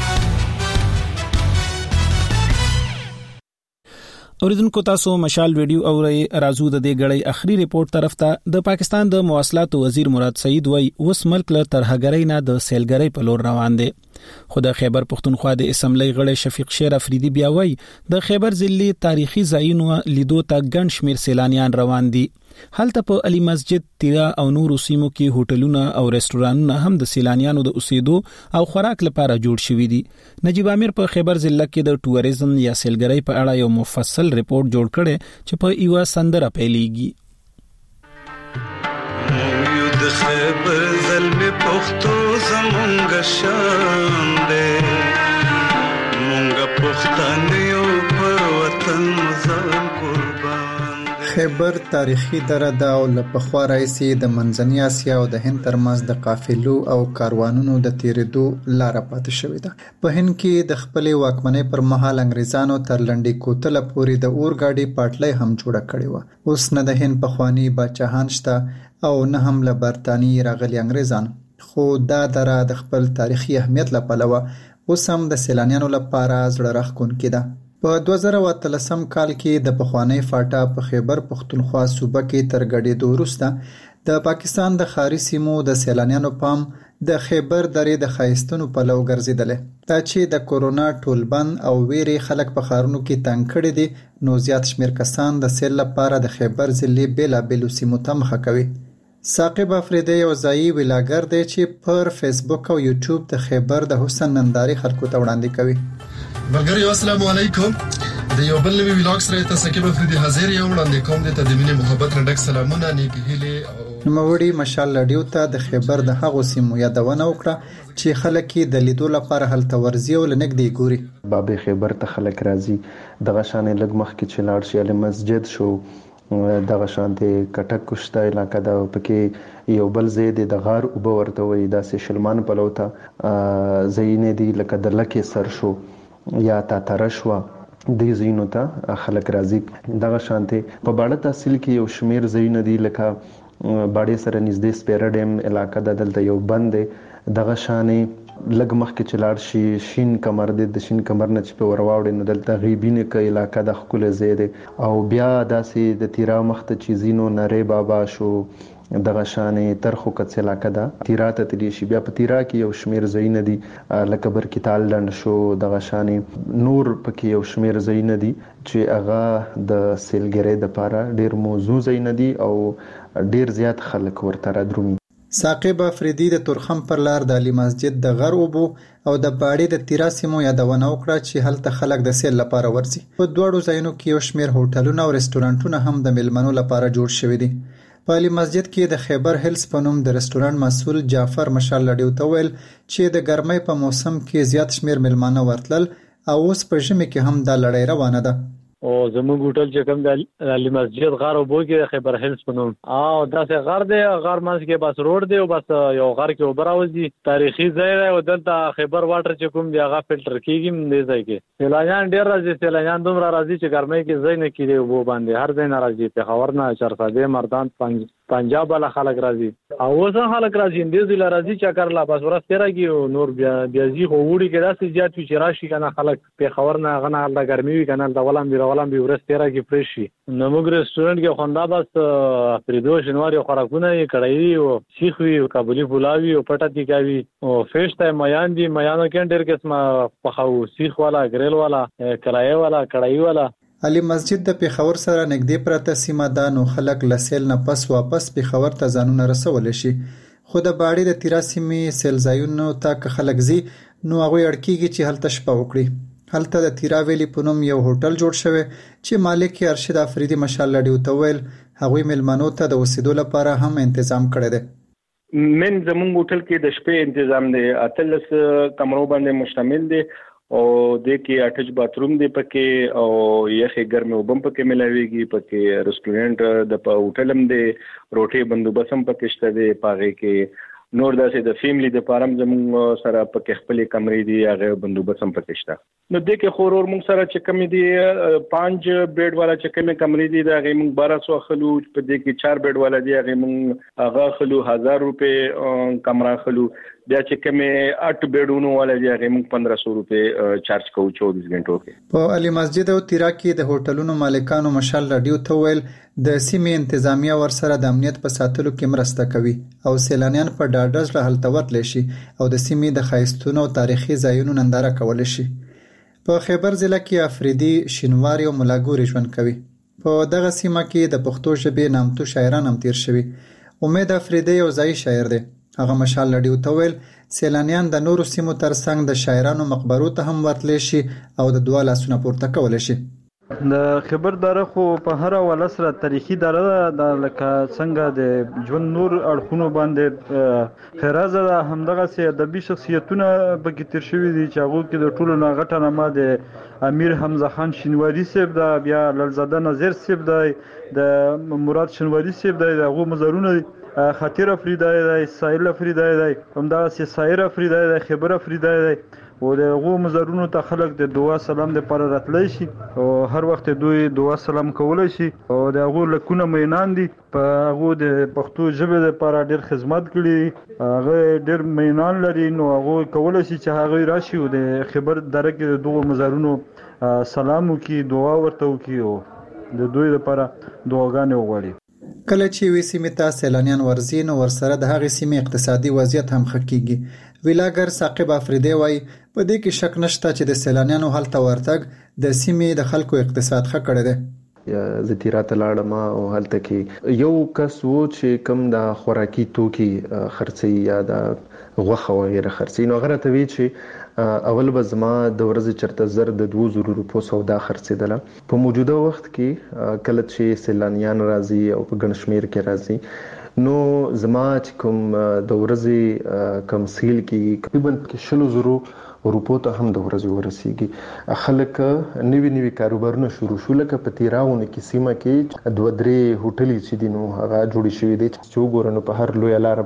اوریدونکو تاسو مشال ویډیو اورئ. رازو د دې غړې اخري ریپورت طرف ته د پاکستان د مواصلات وزیر مراد سعید وای اوس ملک له ترهګرۍ نه د سیلګرۍ په لور روان دي. خو د خیبر پښتونخوا د اسمبلی غړی شفیق شیر افریدی بیا وای د خیبر ضلع تاریخي ځایونو لیدو ته ګڼ شمیر سیلانیان روان دي. هلته په علي مسجد، تیرا او نورو سیمو کې هوټلونه او رستورانونه هم د سیلانیانو د اوسېدو او خوراک لپاره جوړ شوي دي. نجیب امیر په خیبر ضلع کې د ټوریزم یا سیلګرۍ په اړه یو مفصل ریپورت جوړ کړي چې په یو سندره پیلېږي. یو د خیبر زلمې پښتو زمونږ شان دی، مونږ پښتانه یو پر وطن ځان قربان. خیبر تاریخي دره ده او له پخوا راهیسې د منځنۍ اسیا او د هند ترمنځ د قافلو او کاروانونو د تیرېدو لاره پاتې شوې ده. په هند کې د خپلې واکمنۍ پر مهال انګریزانو تر لنډۍ کوتله پورې د اورګاډي پټلۍ هم جوړه کړې وه. اوس نه د هند پخواني باچاهان شته او نه هم له برتانیې راغلي انګریزان، خو دا دره د خپل تاریخي اهمیت له پلوه اوس هم د سیلانیانو لپاره زړه راښکونکې ده. په 2013 کال کې د پخوانی فاټا په خیبر پښتونخوا صوبه کې تر ګډېدو وروسته د پاکستان د ښاري سیمو د سیلانیانو پام د خیبر درې د ښایستونو پلو ګرځېدلی. دا چې د کورونا ټولبند او ویرې خلک په ښارونو کې تنګ کړي دي، نو زیات شمیر کسان د سیل لپاره د خیبر ضلع بېلابېلو سیمو ته مخه کوي. ثاقب افریدی یو ځایي ویلاګر دی چې پر فیسبوک او یوټیوب د خیبر د حسن نندارې خلکو ته وړاندې کوي. ملګری السلام علیکم، د یو بل نوی ویلاګ سره تاسو ثاقب افریدی حاضر یم. وړاندې کوم د تدمینه محبت رډک سلامونه، نیکی هیله او نوموړي مشال رادیو ته د خیبر د هغو سیمو یادونه وکړه چې خلک یې د لیدو لپاره هلته ورځي او لنږدې ګوري. بابې خیبر ته خلک راځي، دغه شانې لږ مخکې چې لاړ شي علي مسجد شو، دغه شانې کټک کوشته علاقه ده، پکې یو بل ځای دی د غار اوبه ورته وایي، داسې شلمان پلو ته ځایونه دي لکه د لکې سر شو یا تاتره شوه، دې ځایونو ته خلک راځي. دغه شانې په باړه تحصیل کې یو شمیر ځایونه دي لکه باړې سره نږدې سپیره ډیم علاقه ده، دلته یو بند دی. دغه شانې لږ مخکې چې لاړ شي شین کمر دی، د شین کمر نه چې په ورواوړې نو دلته غیبینه که علاقه د ښکلی ځای دی. او بیا داسې د تیرا مخته چې ځینو نری بابا شو، دغه شانې ترخو کڅ علاقه ده، تیرا ته تللی شي. بیا په تیرا کې یو شمیر ځایونه دي لکه برکتال لنډ شو، دغه شانې نور پکې یو شمیر ځایونه دي چې هغه د سیلګرۍ دپاره ډېر موضوع ځایونه دي او ډېر زیات خلک ورته رادرومي. ثاقب افریدی د تورخم پر لار د علي مسجد د غر اوبو او د باړې د تیرا سیمو یادونه وکړه چې هلته خلک د سیل لپاره ورځي. په دواړو ځایونو کې یو شمیر هوټلونه او رستورانټونه هم د میلمنو لپاره جوړ شوي دي. په علي مسجد کې د خیبر هیلز په نوم د رستورانټ مسؤل جعفر مشال لډیو ته ویل چې د ګرمۍ په موسم کې زیات شمیر میلمانه ورتلل او اوس په ژمي کې هم دا لړۍ روانه ده. او زموږ هوټل چې کوم د علي مسجد غار او بو کې خیبر هیلز په نوم او داسې غار دی غار منځ کې بس روډ دی او بس یو غار کې اوبه راوځي تاریخي ځای دی او دلته خیبر واټر چې کوم دی هغه فلټر کیږي دې ځای کې سیلانیان ډېر راځي سیلانیان دومره راځي چې ګرمۍ کې ځای نه کیږي وبو باندې هر ځای نه راځي پېښور نه چارسده مردان پنجاب والا خلک راځي او اوس خلک راځي دې ځای راځي چې کارلا بس ورځ تیراږي نور بیا ځي خو وړي کې داسې زیات چې راشي کنه خلک پېښور نه غنه د ګرمۍ وي کنه د ولم به ورځ تیرا کې فرش شي نو موږ ریسټورانټ کې خوندا بس پریدو شنواري خوراکونه کړایي او سیخ وی او کابلی پلاوی او پټه تیکاوی او فیش ته میان دي میانو کې ډېر قسمه پخاو سیخ والا ګریل والا کړایي والا کړایي والا. علي مسجد د پېښور سره نږدې پرته سیمه ده نو خلک لسیل نه پس واپس پېښور ته ځانونه رسول شي خو د باړې د تیرا سیمې سیلځایونو ته که خلک زی نو هغه اړکیږي چې هلته شپه وکړي. هلته د تیرا ویلی په نوم یو هوټل جوړ شوی چې مالک یې ارشد افریدي مشال لډیو ته ویل هغوی میلمنو ته د اوسېدو لپاره هم تنظیم کړی دی. من زموږ هوټل کې د شپې تنظیم دی 18 کمرو باندې مشتمل دی او د کې اټچ باتروم دی پکې او یخې ګرمې وبم پکې ملاويږي پکې ریسټورانټ د هوټل هم دی روټي بندوبست هم پکې شته دی پاغه کې نور داسې د فیملی د پارم زموږ سره پکې خپلې کمرې دي هغه بندوبست هم پکې شته نو د کې خورور موږ سره چې کمی دي 5 بیډ والا چې کمی کمرې دي دا غي موږ 1200 خلو په دې کې 4 بیډ والا دي هغه موږ هغه خلو 1000 روپے کمره خلو بیا چې کمی 8 بیډونو والا دي هغه موږ 1500 روپے چارج کوو 24 غنټو کې. په علي مسجد او تیرا کې د هوټلونو مالکانو مشال لډیو ته ویل د سیمې انتظامیه ورسره د امنیت په ساتلو کې مرسته کوي او سیلانیان په ډاډز له هلته ورتلی شي او د سیمې د ښایستونو او تاریخي ځایونو ننداره کولی شي. په خیبر ضلع کې افریدي شینواري او ملاګوري ژوند کوي. په دغه سیمه کې د پښتو ژبې نامتو شاعران هم تیر شوي. امید افریدي یو ځایي شاعر دی. هغه مشال لډیو ته ویل سیلانیان د نورو سیمو ترڅنګ د شاعرانو مقبرو ته هم ورتلی شي او د دعا لاسونه پورته کولی شي. د خبر دره خو په هر ول سره تاریخي دره د لکه څنګه د ژوند نور اړخونو باندې خیرازه ده همدغه سي ادبي شخصیتونه پکې تیر شوي دي چې هغه کې د ټولو نه غټه نامه د امیر حمزه خان شینواری صاحب دا بیا لړزاده نظیر صاحب دی د مراد شینواری صاحب دی دغه مزارونه خاطر افریدی دی سایل افریدی دی همدغه سي سایر افریدی دی خبر افریدی دی او دغه مزارونو ته خلک د دعا سلام لپاره راتلی شي او هر وخت دوی دعا سلام کولای شي او دغه لکونه مینان دي په هغه د پښتو ژبې لپاره ډېر خدمت کړي هغه ډېر مینان لري نو هغه کولای شي چې هغه راشي او د خبر دره کې دغه مزارونو سلام وکي دعا ورته وکي او د دوی لپاره دعاګانې وغواړي. کله چې وی سیمه ته سیلانیان ورځي نو ورسره د هغې سیمې اقتصادي وضعیت هم ښه کیږي. ویلاګر ثاقب افریدی وایي په دې کې شک نشته چې د سیلانیانو هلته ورتګ د سیمې د خلکو اقتصاد ښه کړی دی. زه تیرا ته لاړم او هلته کې یو کس و چې کم د خوراکي توکي خرڅي یا د غوښه وغیره خرڅي نو هغه ته وی چې اول به زما د ورځې چرته زر د 2000 روپو سودا خرڅېدله په موجوده وخت کې کله چې سیلانیان راځي او په ګڼ شمېر کې راځي نو زما چې کوم د ورځې کم سیل کې تقریبا 100,000 روپو ته هم د ورځې ورسیږي. خلک نوي کاروبارونه شروع شو لکه په تیراونه کې سیمه کې 2-3 هوټلې چې دي نو هغه جوړې شوې دي چې وګورئ په هر لوی لار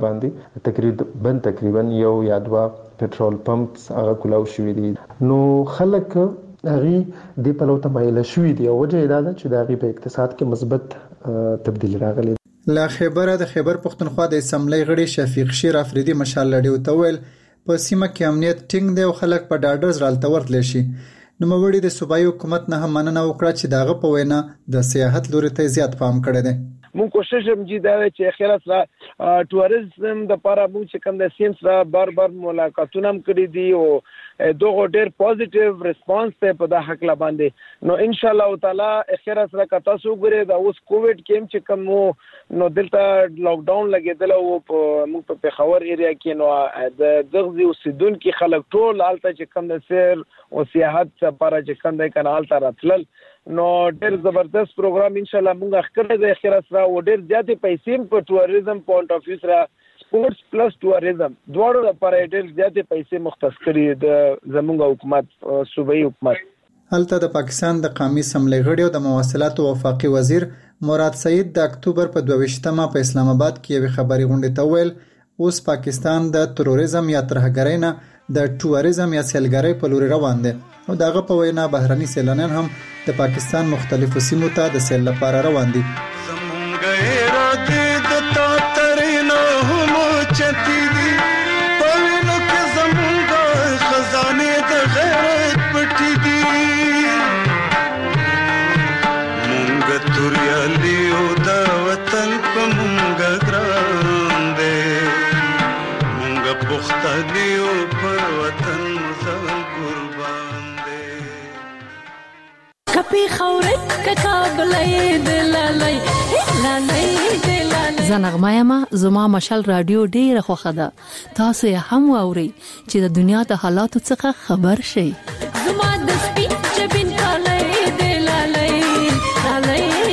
باندې تقریبا یو یا 2 پټرول پمپس هغه کولاو شوې دي نو خلک هغه د پلوته مایل شوې دي او وجه دا ده چې د هغه په اقتصاد کې مثبت تبدیلی راغلی. لا خبره د خیبر پښتونخوا د اسمبلی غړي شفیق شیر افریدي مشال لډیو ته ویل په سیمه کې امنیت ټینګ دی او خلک په ډاډز رالته ورتلی شي. نوموړي د صوبایي حکومت نه هم مننه وکړه چې دغه په وینا د سیاحت لوري ته زیات پام کړی دی. مونږ کوشش هم دا چې خیر سره ټوریزم د لپاره مونږ چې کوم د سیم سره بار ملاقاتونه هم کړی دي او دغه ډېر پوزټیو ریسپانس ته په د حق لا باندې نو ان شاء الله تعالی خیر سره که تاسو ګورئ دا اوس کووډ کې چې کوم نو دلته لاک ډاون لګیدل او په موږ په پېښور ایریا کې نو د دغزي اوسیدون کې خلک ټول حالت چې کوم د سیر او سیاحت لپاره چې کوم د کنال ته راتلل نو ډېر زبردست پروګرام ان شاء الله موږ اخر د خیر سره او ډېر زیاتې پیسې په ټوریزم پوینټ اف ویو سره سپورتس پلس ټوریزم دواړو لپاره ډېر زیاتې پیسې مختص کړي د زموږ حکومت صوبایي حکومت. هلته د پاکستان د قومي اسمبلی غړي او د مواصلاتو وفاقي وزیر مراد سعید د اکتوبر په 22مه په اسلام آباد کې یو خبري غونډه ته ویل اوس پاکستان د تروریزم یا ترهګرۍ نه د ټوریزم یا سیلګرۍ په لور روان دی او دغه په وینا بهرني سیلانیان هم د پاکستان مختلفو سیمو ته د سیل لپاره روان دي. زنغمایما زما مشال رادیو ډیره خوښه ده تاسو یې هم واورئ چې د دنیا د حالاتو څخه خبر شئ. زما د سپین